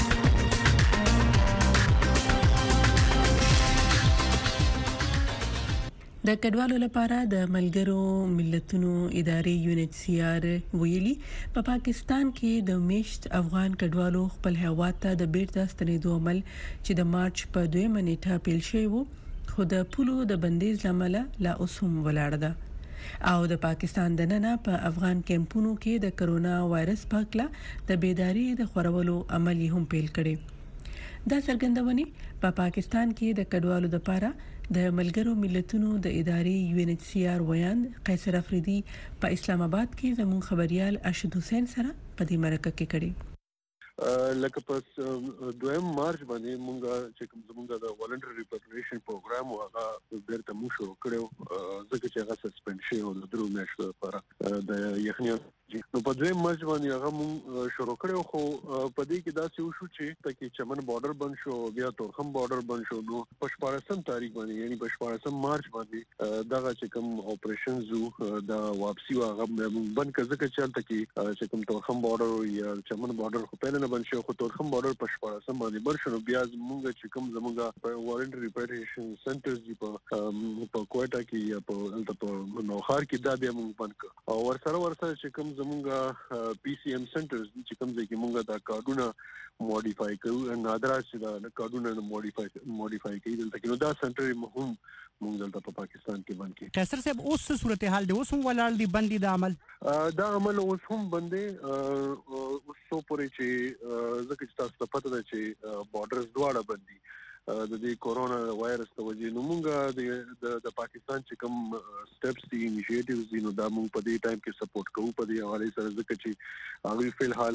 د کډوالو لپاره د ملګرو ملتونو ادارې UNHCR ویلي په پاکستان کې د میشت افغان کډوالو خپل هیواد ته د بیرته ستنېدو عمل چې د مارچ په 2 نیټه پیل شوی و خو د پولو د بندیز لامل لا اوس هم ولاړ ده. او د پاکستان د ننه په افغان کیمپونو کې د کرونا وایرس په اړه د بیداری د خورولو عمل هم پیل کړي. دا څرګندونه په پاکستان کې د کډوالو لپاره د ملګرو ملتونو د ادارې UNHCR ویان قیصر افریدي په اسلام آباد کې زموږ خبريال ارشد حسین سره په دې مرکه کې کړي. لکه پس 2 مارچ باندې مونږه چې کوم زمونږ د والنټری ریپاټریشن پروګرام هغه بیرته مو شروع کړو ځکه چې هغه سسپند شوی او د درو میاشتو لپاره د یخنۍ نو په 2 مارچ باندې هغه مو شروع کړو خو په دې کې دا څه وشو چې تکي چمن بارډر بند شو بیا تورخم بارډر بند شو. نو په 14 تاریخ باندې یعنی په 14 مارچ باندې دغه چې کوم اپریشن زو د واپسی هغه بند کړه ځکه چې تل چې کوم تورخم بارډر یا چمن بارډر خو په نه بند شو خو تورخم بارډر په 14 باندې بند شو. بیا موږ چې کوم زموږه والنټری ریپاټریشن سنټرز دی په کوټا کې یا په نوخار کې دا بیا موږ بند کړ او ورسره چې کوم زمونږه PCM سنټرز چې کوم ځای کې مونږه دا کارډونه موډیفای کوو نادرا چې دا کارډونه موډیفای کوي دلته کې نو دا سنټر مهم مونږ دلته په پاکستان کې باندې کې قیصر صاحب اوس صورتحال دی اوس هم ولال دی بندي د عمل دا عمل اوس هم بندي اوس سو پورې چې ځکه چې تاسو ته پته ده چې بارډرز دواړه بندي د دې کورونا وایرس ته وجې نو مونږ د پاکستان چې کوم سټیپس دي انیشیټیوز دي نو دا مونږ په دې ټایم کې سپورټ کوو په دې حواله سره ځکه چې هغه فل حال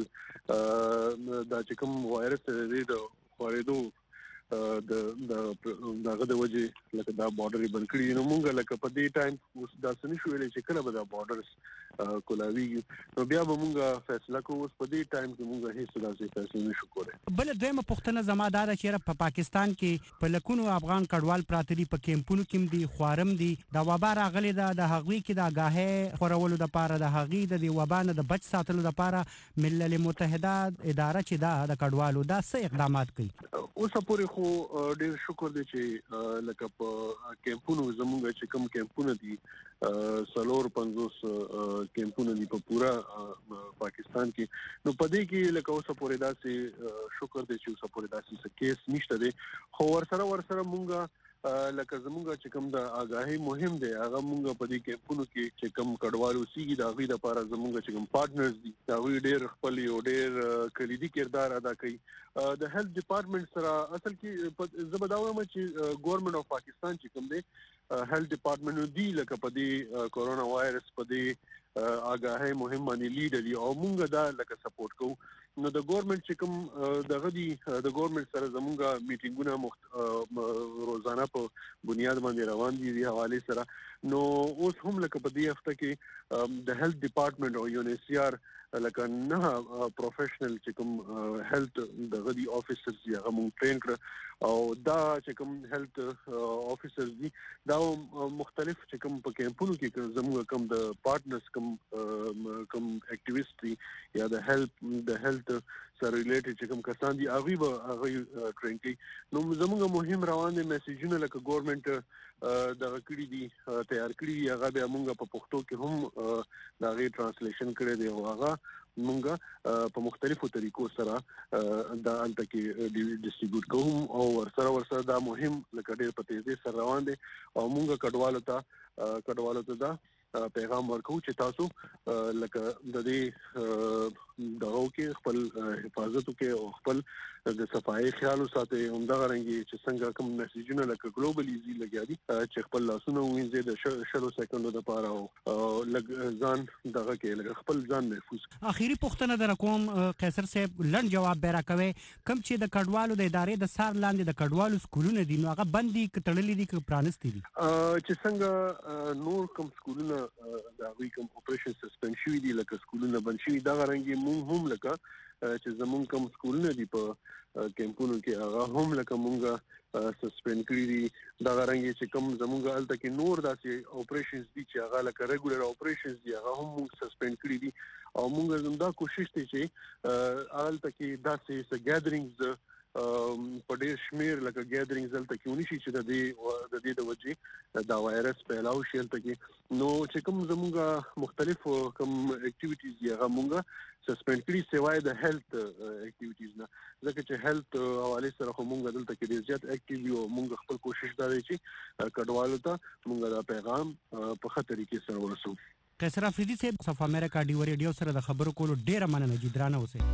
دا چې کوم وایرس دی د خورېدو دغه د وجې لکه دا بارډر بند کړی نو مونږ لکه په دې ټایم اوس دا څنګه شوې چې کله به دا بارډرز کولاوي نو بیا به مونږ فیصله کوو اوس په دې ټایم کې مونږ هیڅ داسې فیصله نشو کولای. بل دویمه پوښتنه زما دا ده چې په پاکستان کې په لکونو افغان کډوال پراته دي په کیمپونو کې دي خوارم دي دا وبا راغلي ده د هغوی کې د آگاهي خورولو لپاره د هغوی د وبا نه د بچ ساتلو لپاره ملل متحده اداره چې دا د کډوالو دا څه اقدامات کوي؟ اوس پورې خو ډېر شکر دی چې لکه په کیمپونو زموږ چې کوم کیمپونه دي 450 کیمپونه دي په پورا پاکستان کې نو په دې کې لکه اوس پورې داسې شکر دی چې اوس پورې داسې څه کیس نشته دی خو ورسره مونږه لکه زمونږ چې کوم د آگاهي مهم دی هغه مونږ په دې کیمپونو کې چې کوم کډوالو سیږي د هغوی لپاره زمونږ چې کوم پارټنرز دي هغوی ډېر خپل یو ډېر کلیدي کردار ادا کوي د هیلث ډپارټمنټ سره اصل کې زه به دا وایم چې ګورنمنټ اف پاکستان چې کوم دی هیلث ډپارټمنټ دی لکه په دې کورونا وایرس په دې آگاهي مهم باندې لیډ دي او مونږ دا لکه سپورټ کوو نو د ګورنمنت چې کوم دغه دي د ګورنمنت سره زمونږ میټینګونه روزانه په بنیاد باندې روان دي د حواله سره نو اوس هم لکه په دې هفته کې د هیلث ډپارټمنټ او UNHCR لکه نه پروفیشنل چې کوم هیلث دغه دي افیسرز دي هغه مونږ ټرین کړ او دا چې کوم هیلث افیسرز دي دا مختلف چې کوم په کیمپونو کې زموږ کوم د پارټنرز کوم اکټیویسټ دي یا د هیلث سره ریلیټډ چې کوم کسان دي هغه ټرین کوي نو زموږ مهم روان دي میسیجونه لکه ګورنمنت دغه کړي دي تیار کړي دي هغه به موږ په پښتو کې هم دا غي ترانسلیشن کړی دی او هغه موږ په مختلفو طریقو سره دا انت کې ډیسټریبیوټ کوم او ورسره دا مهم لکه ډېر په تیزی سره روان دي او موږ کډوالو ته دا پیغام ورکو چې تاسو لکه د دې دغه کې خپل حفاظت وکړئ او خپل د صفایي خیال وساتئ همدغه رنګي چې څنګه کوم میسیجونه لکه ګلوبل ایزي لګیا دي چې خپل لاسونه وینځي د شلو سکندو لپاره او ځان دغه کې لکه خپل ځان محفوظ اخیری پوښتنه در کوم قیصر صاحب لړ جواب به راکوي کوم چې د کډوالو د ادارې د سار لاندې د کډوالو سکولونه دي نو هغه بندي کتړلې دي که پرانستي دي چې څنګه نور کوم سکولونه دا وی کوم اپریشن سسپند شوی دي لکه سکولونه بند شوی دا غرانګي مونږ هم لکه چې زمونږ کوم سکولونه دي په کیمپونو کې هغه هم لکه مونږه سسپند کړی دي دا غرانګي چې کوم زمونږ الته کې نور داسې اپریشنز دي چې هغه لکه ریګولر اپریشنز دي هغه هم مونږ سسپند کړی دي او مونږ زموږ کوشش ته چې الته کې داسې ګیدرینګز په ډېر شمیر لکه ګیدرینګز دلته کې ونشي چې د دې د وجې دا وایرس پیلاو شي دلته کې نو چې کوم زموږ مختلف کوم اکټیویټیز دي هغه مونږ سسپند کړي سوای د هیلث اکټیویټیز نه ځکه چې هیلث حواله سره خو مونږ دلته کې ډېر زیات اکټیو یو مونږ خپل کوشش دا دی چې کډوالو ته مونږ دا پیغام په ښه طریقې سره ورسو قیصر افریدي صاحب صف امریکا ډي ریډیو سره د خبرو کولو ډېر مننه جدرانه اوسه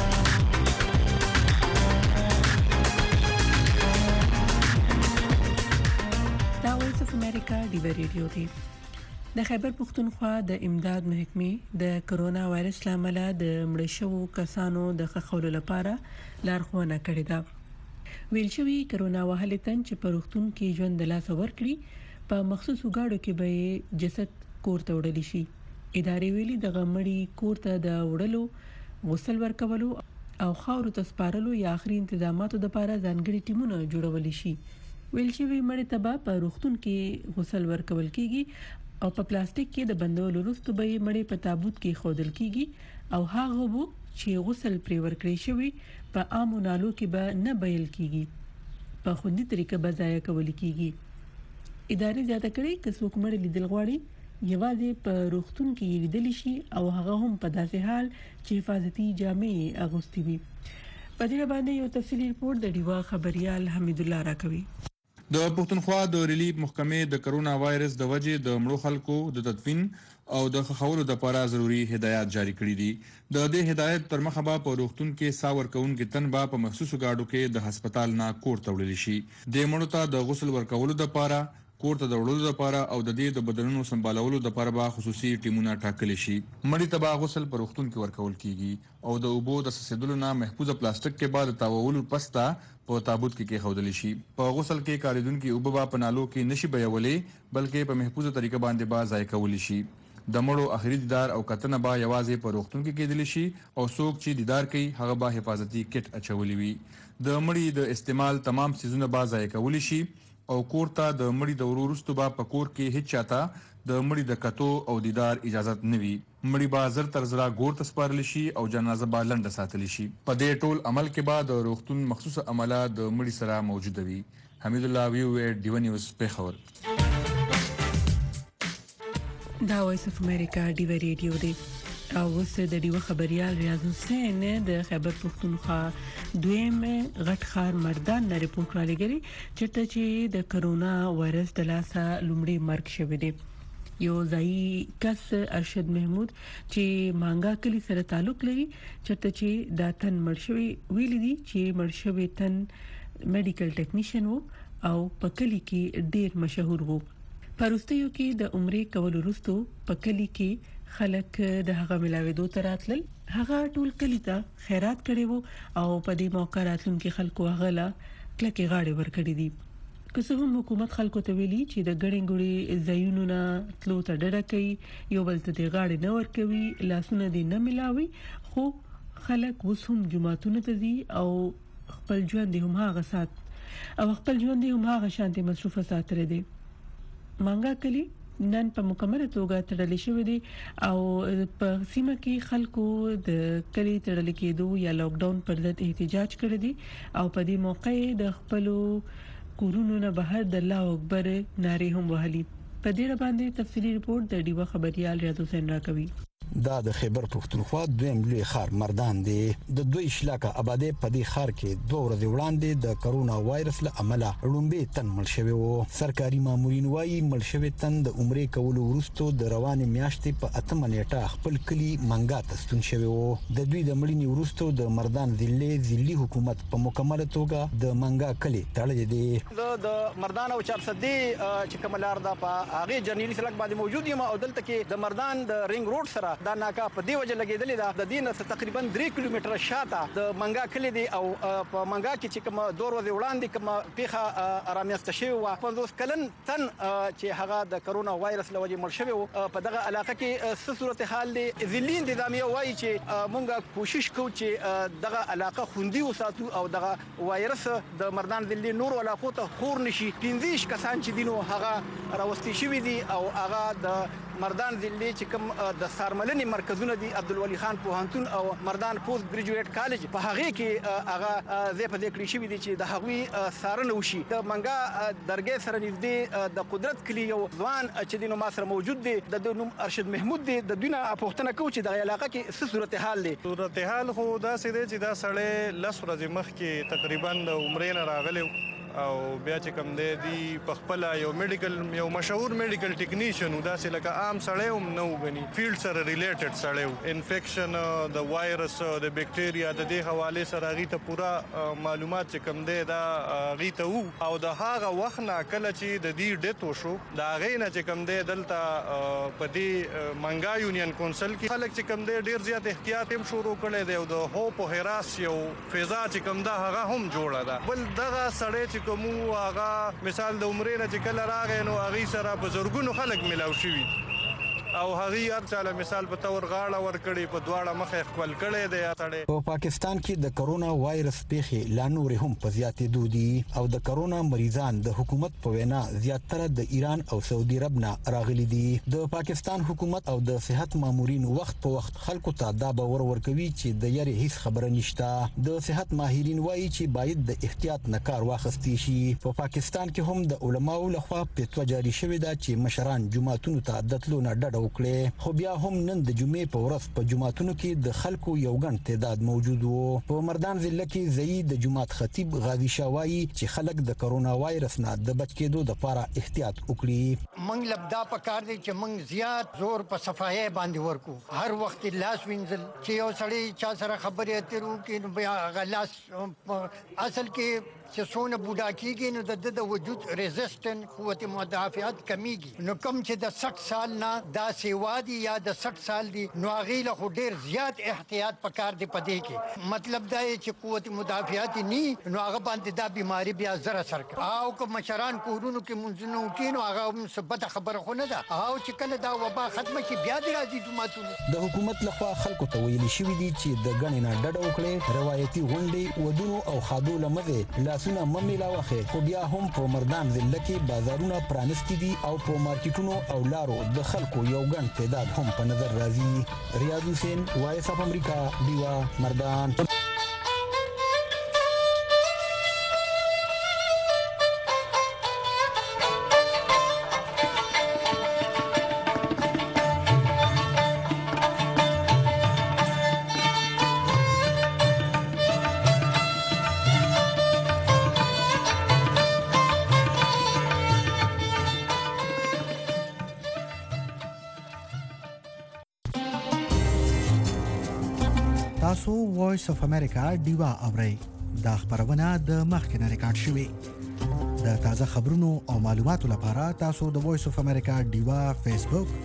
دا وایس اف امریکا ډي ریډیو دی د خیبر پختونخوا د امداد محکمې د کرونا وایرس لامل د مړ شوو کسانو د خخولو لپاره لارښوونه کړې ده ویل شوی کرونا وهلې تن چې په روغتون کې ژوند د لاس ورکړي په مخصوصو گاډو کې به جسد کور ته وړل شي ادارې ویلي د غمړي کور ته د وړلو غسل ورکولو او خاورو ته سپارلو یا اخري تنظیماتو لپاره ځانګړي ټیمونه جوړول شي ویل شوی مړ ته په روغتون کې غسل ورکول کیږي او په پلاستیک کې د بندولو وروسته به مړی په تابوت کې خودل کیږي او هغه وو چې غسل پرې ورکړی شوی په عامو نالو کې به نه بیل کیږي په خوندي طریقه به ځای کول کیږي ادارې زیاته کړي چې څوک مړ لیدل غواړي یوازې په روغتون کې لیدل شي او هغه هم په داسې حال چې حفاظتي جامې اغوستي وي په دې باندې یو تفصیلی ریپورت د ډیوا خبريال حمید الله راکوي د پښتونخوا د ریلیف محکمې د کرونا وایرس د وجې د مړو خلکو د تدفین او د خخولو لپاره ضروری هدایات جاری کړي دي د دې هدایت تر مخه به په روغتون کې ساور کونکو تن به په مخصوصو گاډو کې د هسپتال نه کور ته وړل شي د مړو ته د غسل ورکولو لپاره کور ته د وړلو لپاره او د دې د بدنونو سمبالولو لپاره به خصوصي ټیمونه ټاکل شي مړي ته به غسل په روغتون کې ورکول کیږي او د اوبو د سسیدلو نه محفوظه پلاستیک کې بعد تاوولو پستا په تابوت کې خودل شي په غسل کې کاریدونکو اوبو په نالو کې نشي بیولې بلکې په محفوظه طریقه باندې با ځای کول شي د مړو اخري دیدار او کتنه با یوازې په روغتون کې کېدل شي او څوک چې دیدار کوي هغه به حفاظتي کټ اچولي وي د مړي د استعمال تمام سيزونه با ځای کول شي او کور ته د مړي د ورورستو با په کور کې هیڅ چاته د مړي د کتو او دیدار اجازه نه وي. مړي با زر تر زرا ګور ته سپارل شي او جنازه با لنډه ساتل شي. په دې ټول عمل کې بعد روغتون مخصوصه عمله د مړي سره موجود وي. حمید الله ویو ډیو نیوز پیښور. دا وایس اف امریکا ډیو ریډیو دی او اوس د ډیو خبريال ریاض حسین د خیبر پختونخوا دویم غټ خار مردان نه ریپورت را لګري چې د کرونا وایرس د لاسه لومړی مرګ شوی دی. یو ځای کس ارشد محمود چې مانګا کلی سره تعلق لري چې دا تن مرشوي ویل دي چې مرشوي تن میډیکل ټیکنیشن وو او په کلی کې ډیر مشهور وو. پروستیو کې د عمرې کول وروسته په کلی کې خلک د هغه ملاویدو تراتل هغه ټول کلی ته خیرات کړي وو او په دې موقع راتلونکو خلکو هغه لا کلکې غاړي ورکړي دي. که څه هم حکومت خلکو ته ویلي چې د ګړې ګړې ځایونو نه تلو ته ډډه کوي یو بل ته د غاړي نه ورکوي لاسونه دې نه ملاوي خو خلک اوس هم جمعتون ته ځي او خپل ژوند هم هغه سات او خپل ژوند هم هغه شانتي مصروفه ساتره دي. مانګا کلی نن په مکمله توګه تړل شوی دی او په سیمه کې خلکو د کلی تړل کېدو یا لاک ډاون پر ضد احتجاج کړی دی او په دې موقع د خپلو کورونو نه بهر د الله اکبر ناره هم وهلي. په دې باندې تفصیلی ریپورت د ډیو خبريال ریاض حسین راکوي. دا د خیبر پختونخوا دویم لوی خار مردان دی. د دوی شلاکه آباده په دې خار کې 2 ورځې وړاندې د کرونا وایرس له امله لومبي تن مړ شوی وو. سرکاري مامورین وايي مړ شوی تن د عمرې کولو وروسته د روانې میاشتې په 8 نیټه خپل کلی منګا ته ستون شوی وو. د دوی د مړینې وروسته د مردان ضلعي حکومت په مکمله توګه د منګا کلی تړلې دی. د مردان او چارسدي چې کملار دا په هغه جرنیلی سړک باندې موجود یم او دلته کې د مردان د رینګ روډ سره دا ناکا په دی وجه لګیدلې ده. د دین تقریبا 3 کیلومتره شاته د منګا کلی دی او په منګا کې چې کوم 2 ورځې وړاندې کوم پیخه رامسته شوی و 50 کلن تن چې هغه د کرونا وایرس لوجه مړ شوی و. په دغه علاقه کې څه صورتحال دی ذلی انتظامیه وایي چې مونږ کوشش کوو چې دغه علاقه خوندي وساتو او دغه وایرس د مردان ذلی نور علاقو ته خور نشي. 15 کسان چې دینو هغه راوستي شوی دي او هغه د مردان ذلی چې کوم د سارملنې مرکزونه دي عبدالولي خان پوهنتون او مردان پوسټ ګریجویټ کالج په هغه کې هغه زه په دې کلی شوی دي چې د هغوی سارنه وشي. د منګا درګې سره نږدې د قدرت کلی یو ځوان چې دینو ما سره موجود دی د نوم ارشد محمود دی. د دینه پوښتنه کوي چې د علاقه کې څه صورتحال دی. صورتحال خو دا سې دی چې دا سړی 10 ورځې مخکې تقریبا د عمرې نه راغلی او بیا چې کوم دی په خپل یو میډیکل یو مشهور میډیکل ټیکنیشن دا چې لکه عام سړی هم نه وګني فیلډ سره ریلیټډ سړی انفیکشن د وایرس د بیکټیریا د دې حواله سره غي ته پورا معلومات چې کوم دی دا غي ته وو او د هغه وخت نه کله چې د دې ډیت وشو دا غي نه چې کوم دی دلته په دې منګا یونین کونسل کې خلک چې کوم دی ډیر زیات احتیاط هم شروع کړي دی او د هوپ او هراس یو فضا چې کوم دا هغه هم جوړه ده. بل دغه سړی چې کوم هغه مثال د عمرې نه چې کله راغی نو هغه سره بزرګونو خلک ملاو شوي او هغه هر چاله مثال په تور غاړه ور کړی په دواړه مخه خپل کړي دی اړې. په پاکستان کې د کرونا وایرس پیښې لا نور هم په زیاتېدو دي او د کرونا مریضان د حکومت په وینا زیاتره د ایران او سعودي عرب نه راغلي دي. د پاکستان حکومت او د صحت مامورین وخت په وخت خلکو ته دا باور ورکوي چې د یاري هیڅ خبره نشته. د صحت ماهرین وایي چې باید د احتیاط نه کار واخیستل شي. په پاکستان کې هم د علماو لخوا فتوا جاری شوې ده چې مشران جمعتونو ته د تلو نه ډډه وکړي. خو بیا هم نن د جمعې په ورځ په جمعتونو کې د خلکو یو ګڼ تعداد موجود وو. په مردان ضلع کې ځای د جمعات خطیب غازی شاوایی چې خلک د کرونا وایرس نه د بچ کېدو لپاره احتیاط وکړي. موږ لبدا پکار دي چې موږ زیات زور په صفایي باندې ورکو. هر وخت لاس وینځل چې یو سړی چا سره خبرې اترو کې نو بیا غلاس اصل کې چې څونه بوډا کیږي نو د وجود ریزिस्टنت قوت مدافعت کمیږي. نو کوم چې د 60 سال نه دا سیوا دي یا د 60 سال دي نو هغه له ډیر زیات احتیاط پکار دی پدې کې مطلب دا چې قوت مدافعت ني نو هغه باندې دا بیماری بیا زره سر او کوم مشران کورونو کې منځنو کې نو هغه مثبت خبره خو نه ده او چې کله دا وبا ختم شي بیا د راځي جماعتونو د حکومت لخوا خلکو ته ویل شوی دی چې د غنې نه ډډه وکړي روایتي غونډې ودونو او خادو لمزه لاسونه مملا واخې خو بیا هم په مردان ضلع کې بازارونه پرانستي دي او په مارکیټونو او لارو د خلکو یو ګڼ تعداد هم په نظر راځي ریاض حسین وایس اف امریکا دیوا مردان تاسو وایس اف امریکا دیوا اورئ دا خبرونه د مخکنه ریکارډ شوې د تازه خبرونو او معلوماتو لپاره تاسو د وایس اف امریکا دیوا فیسبوک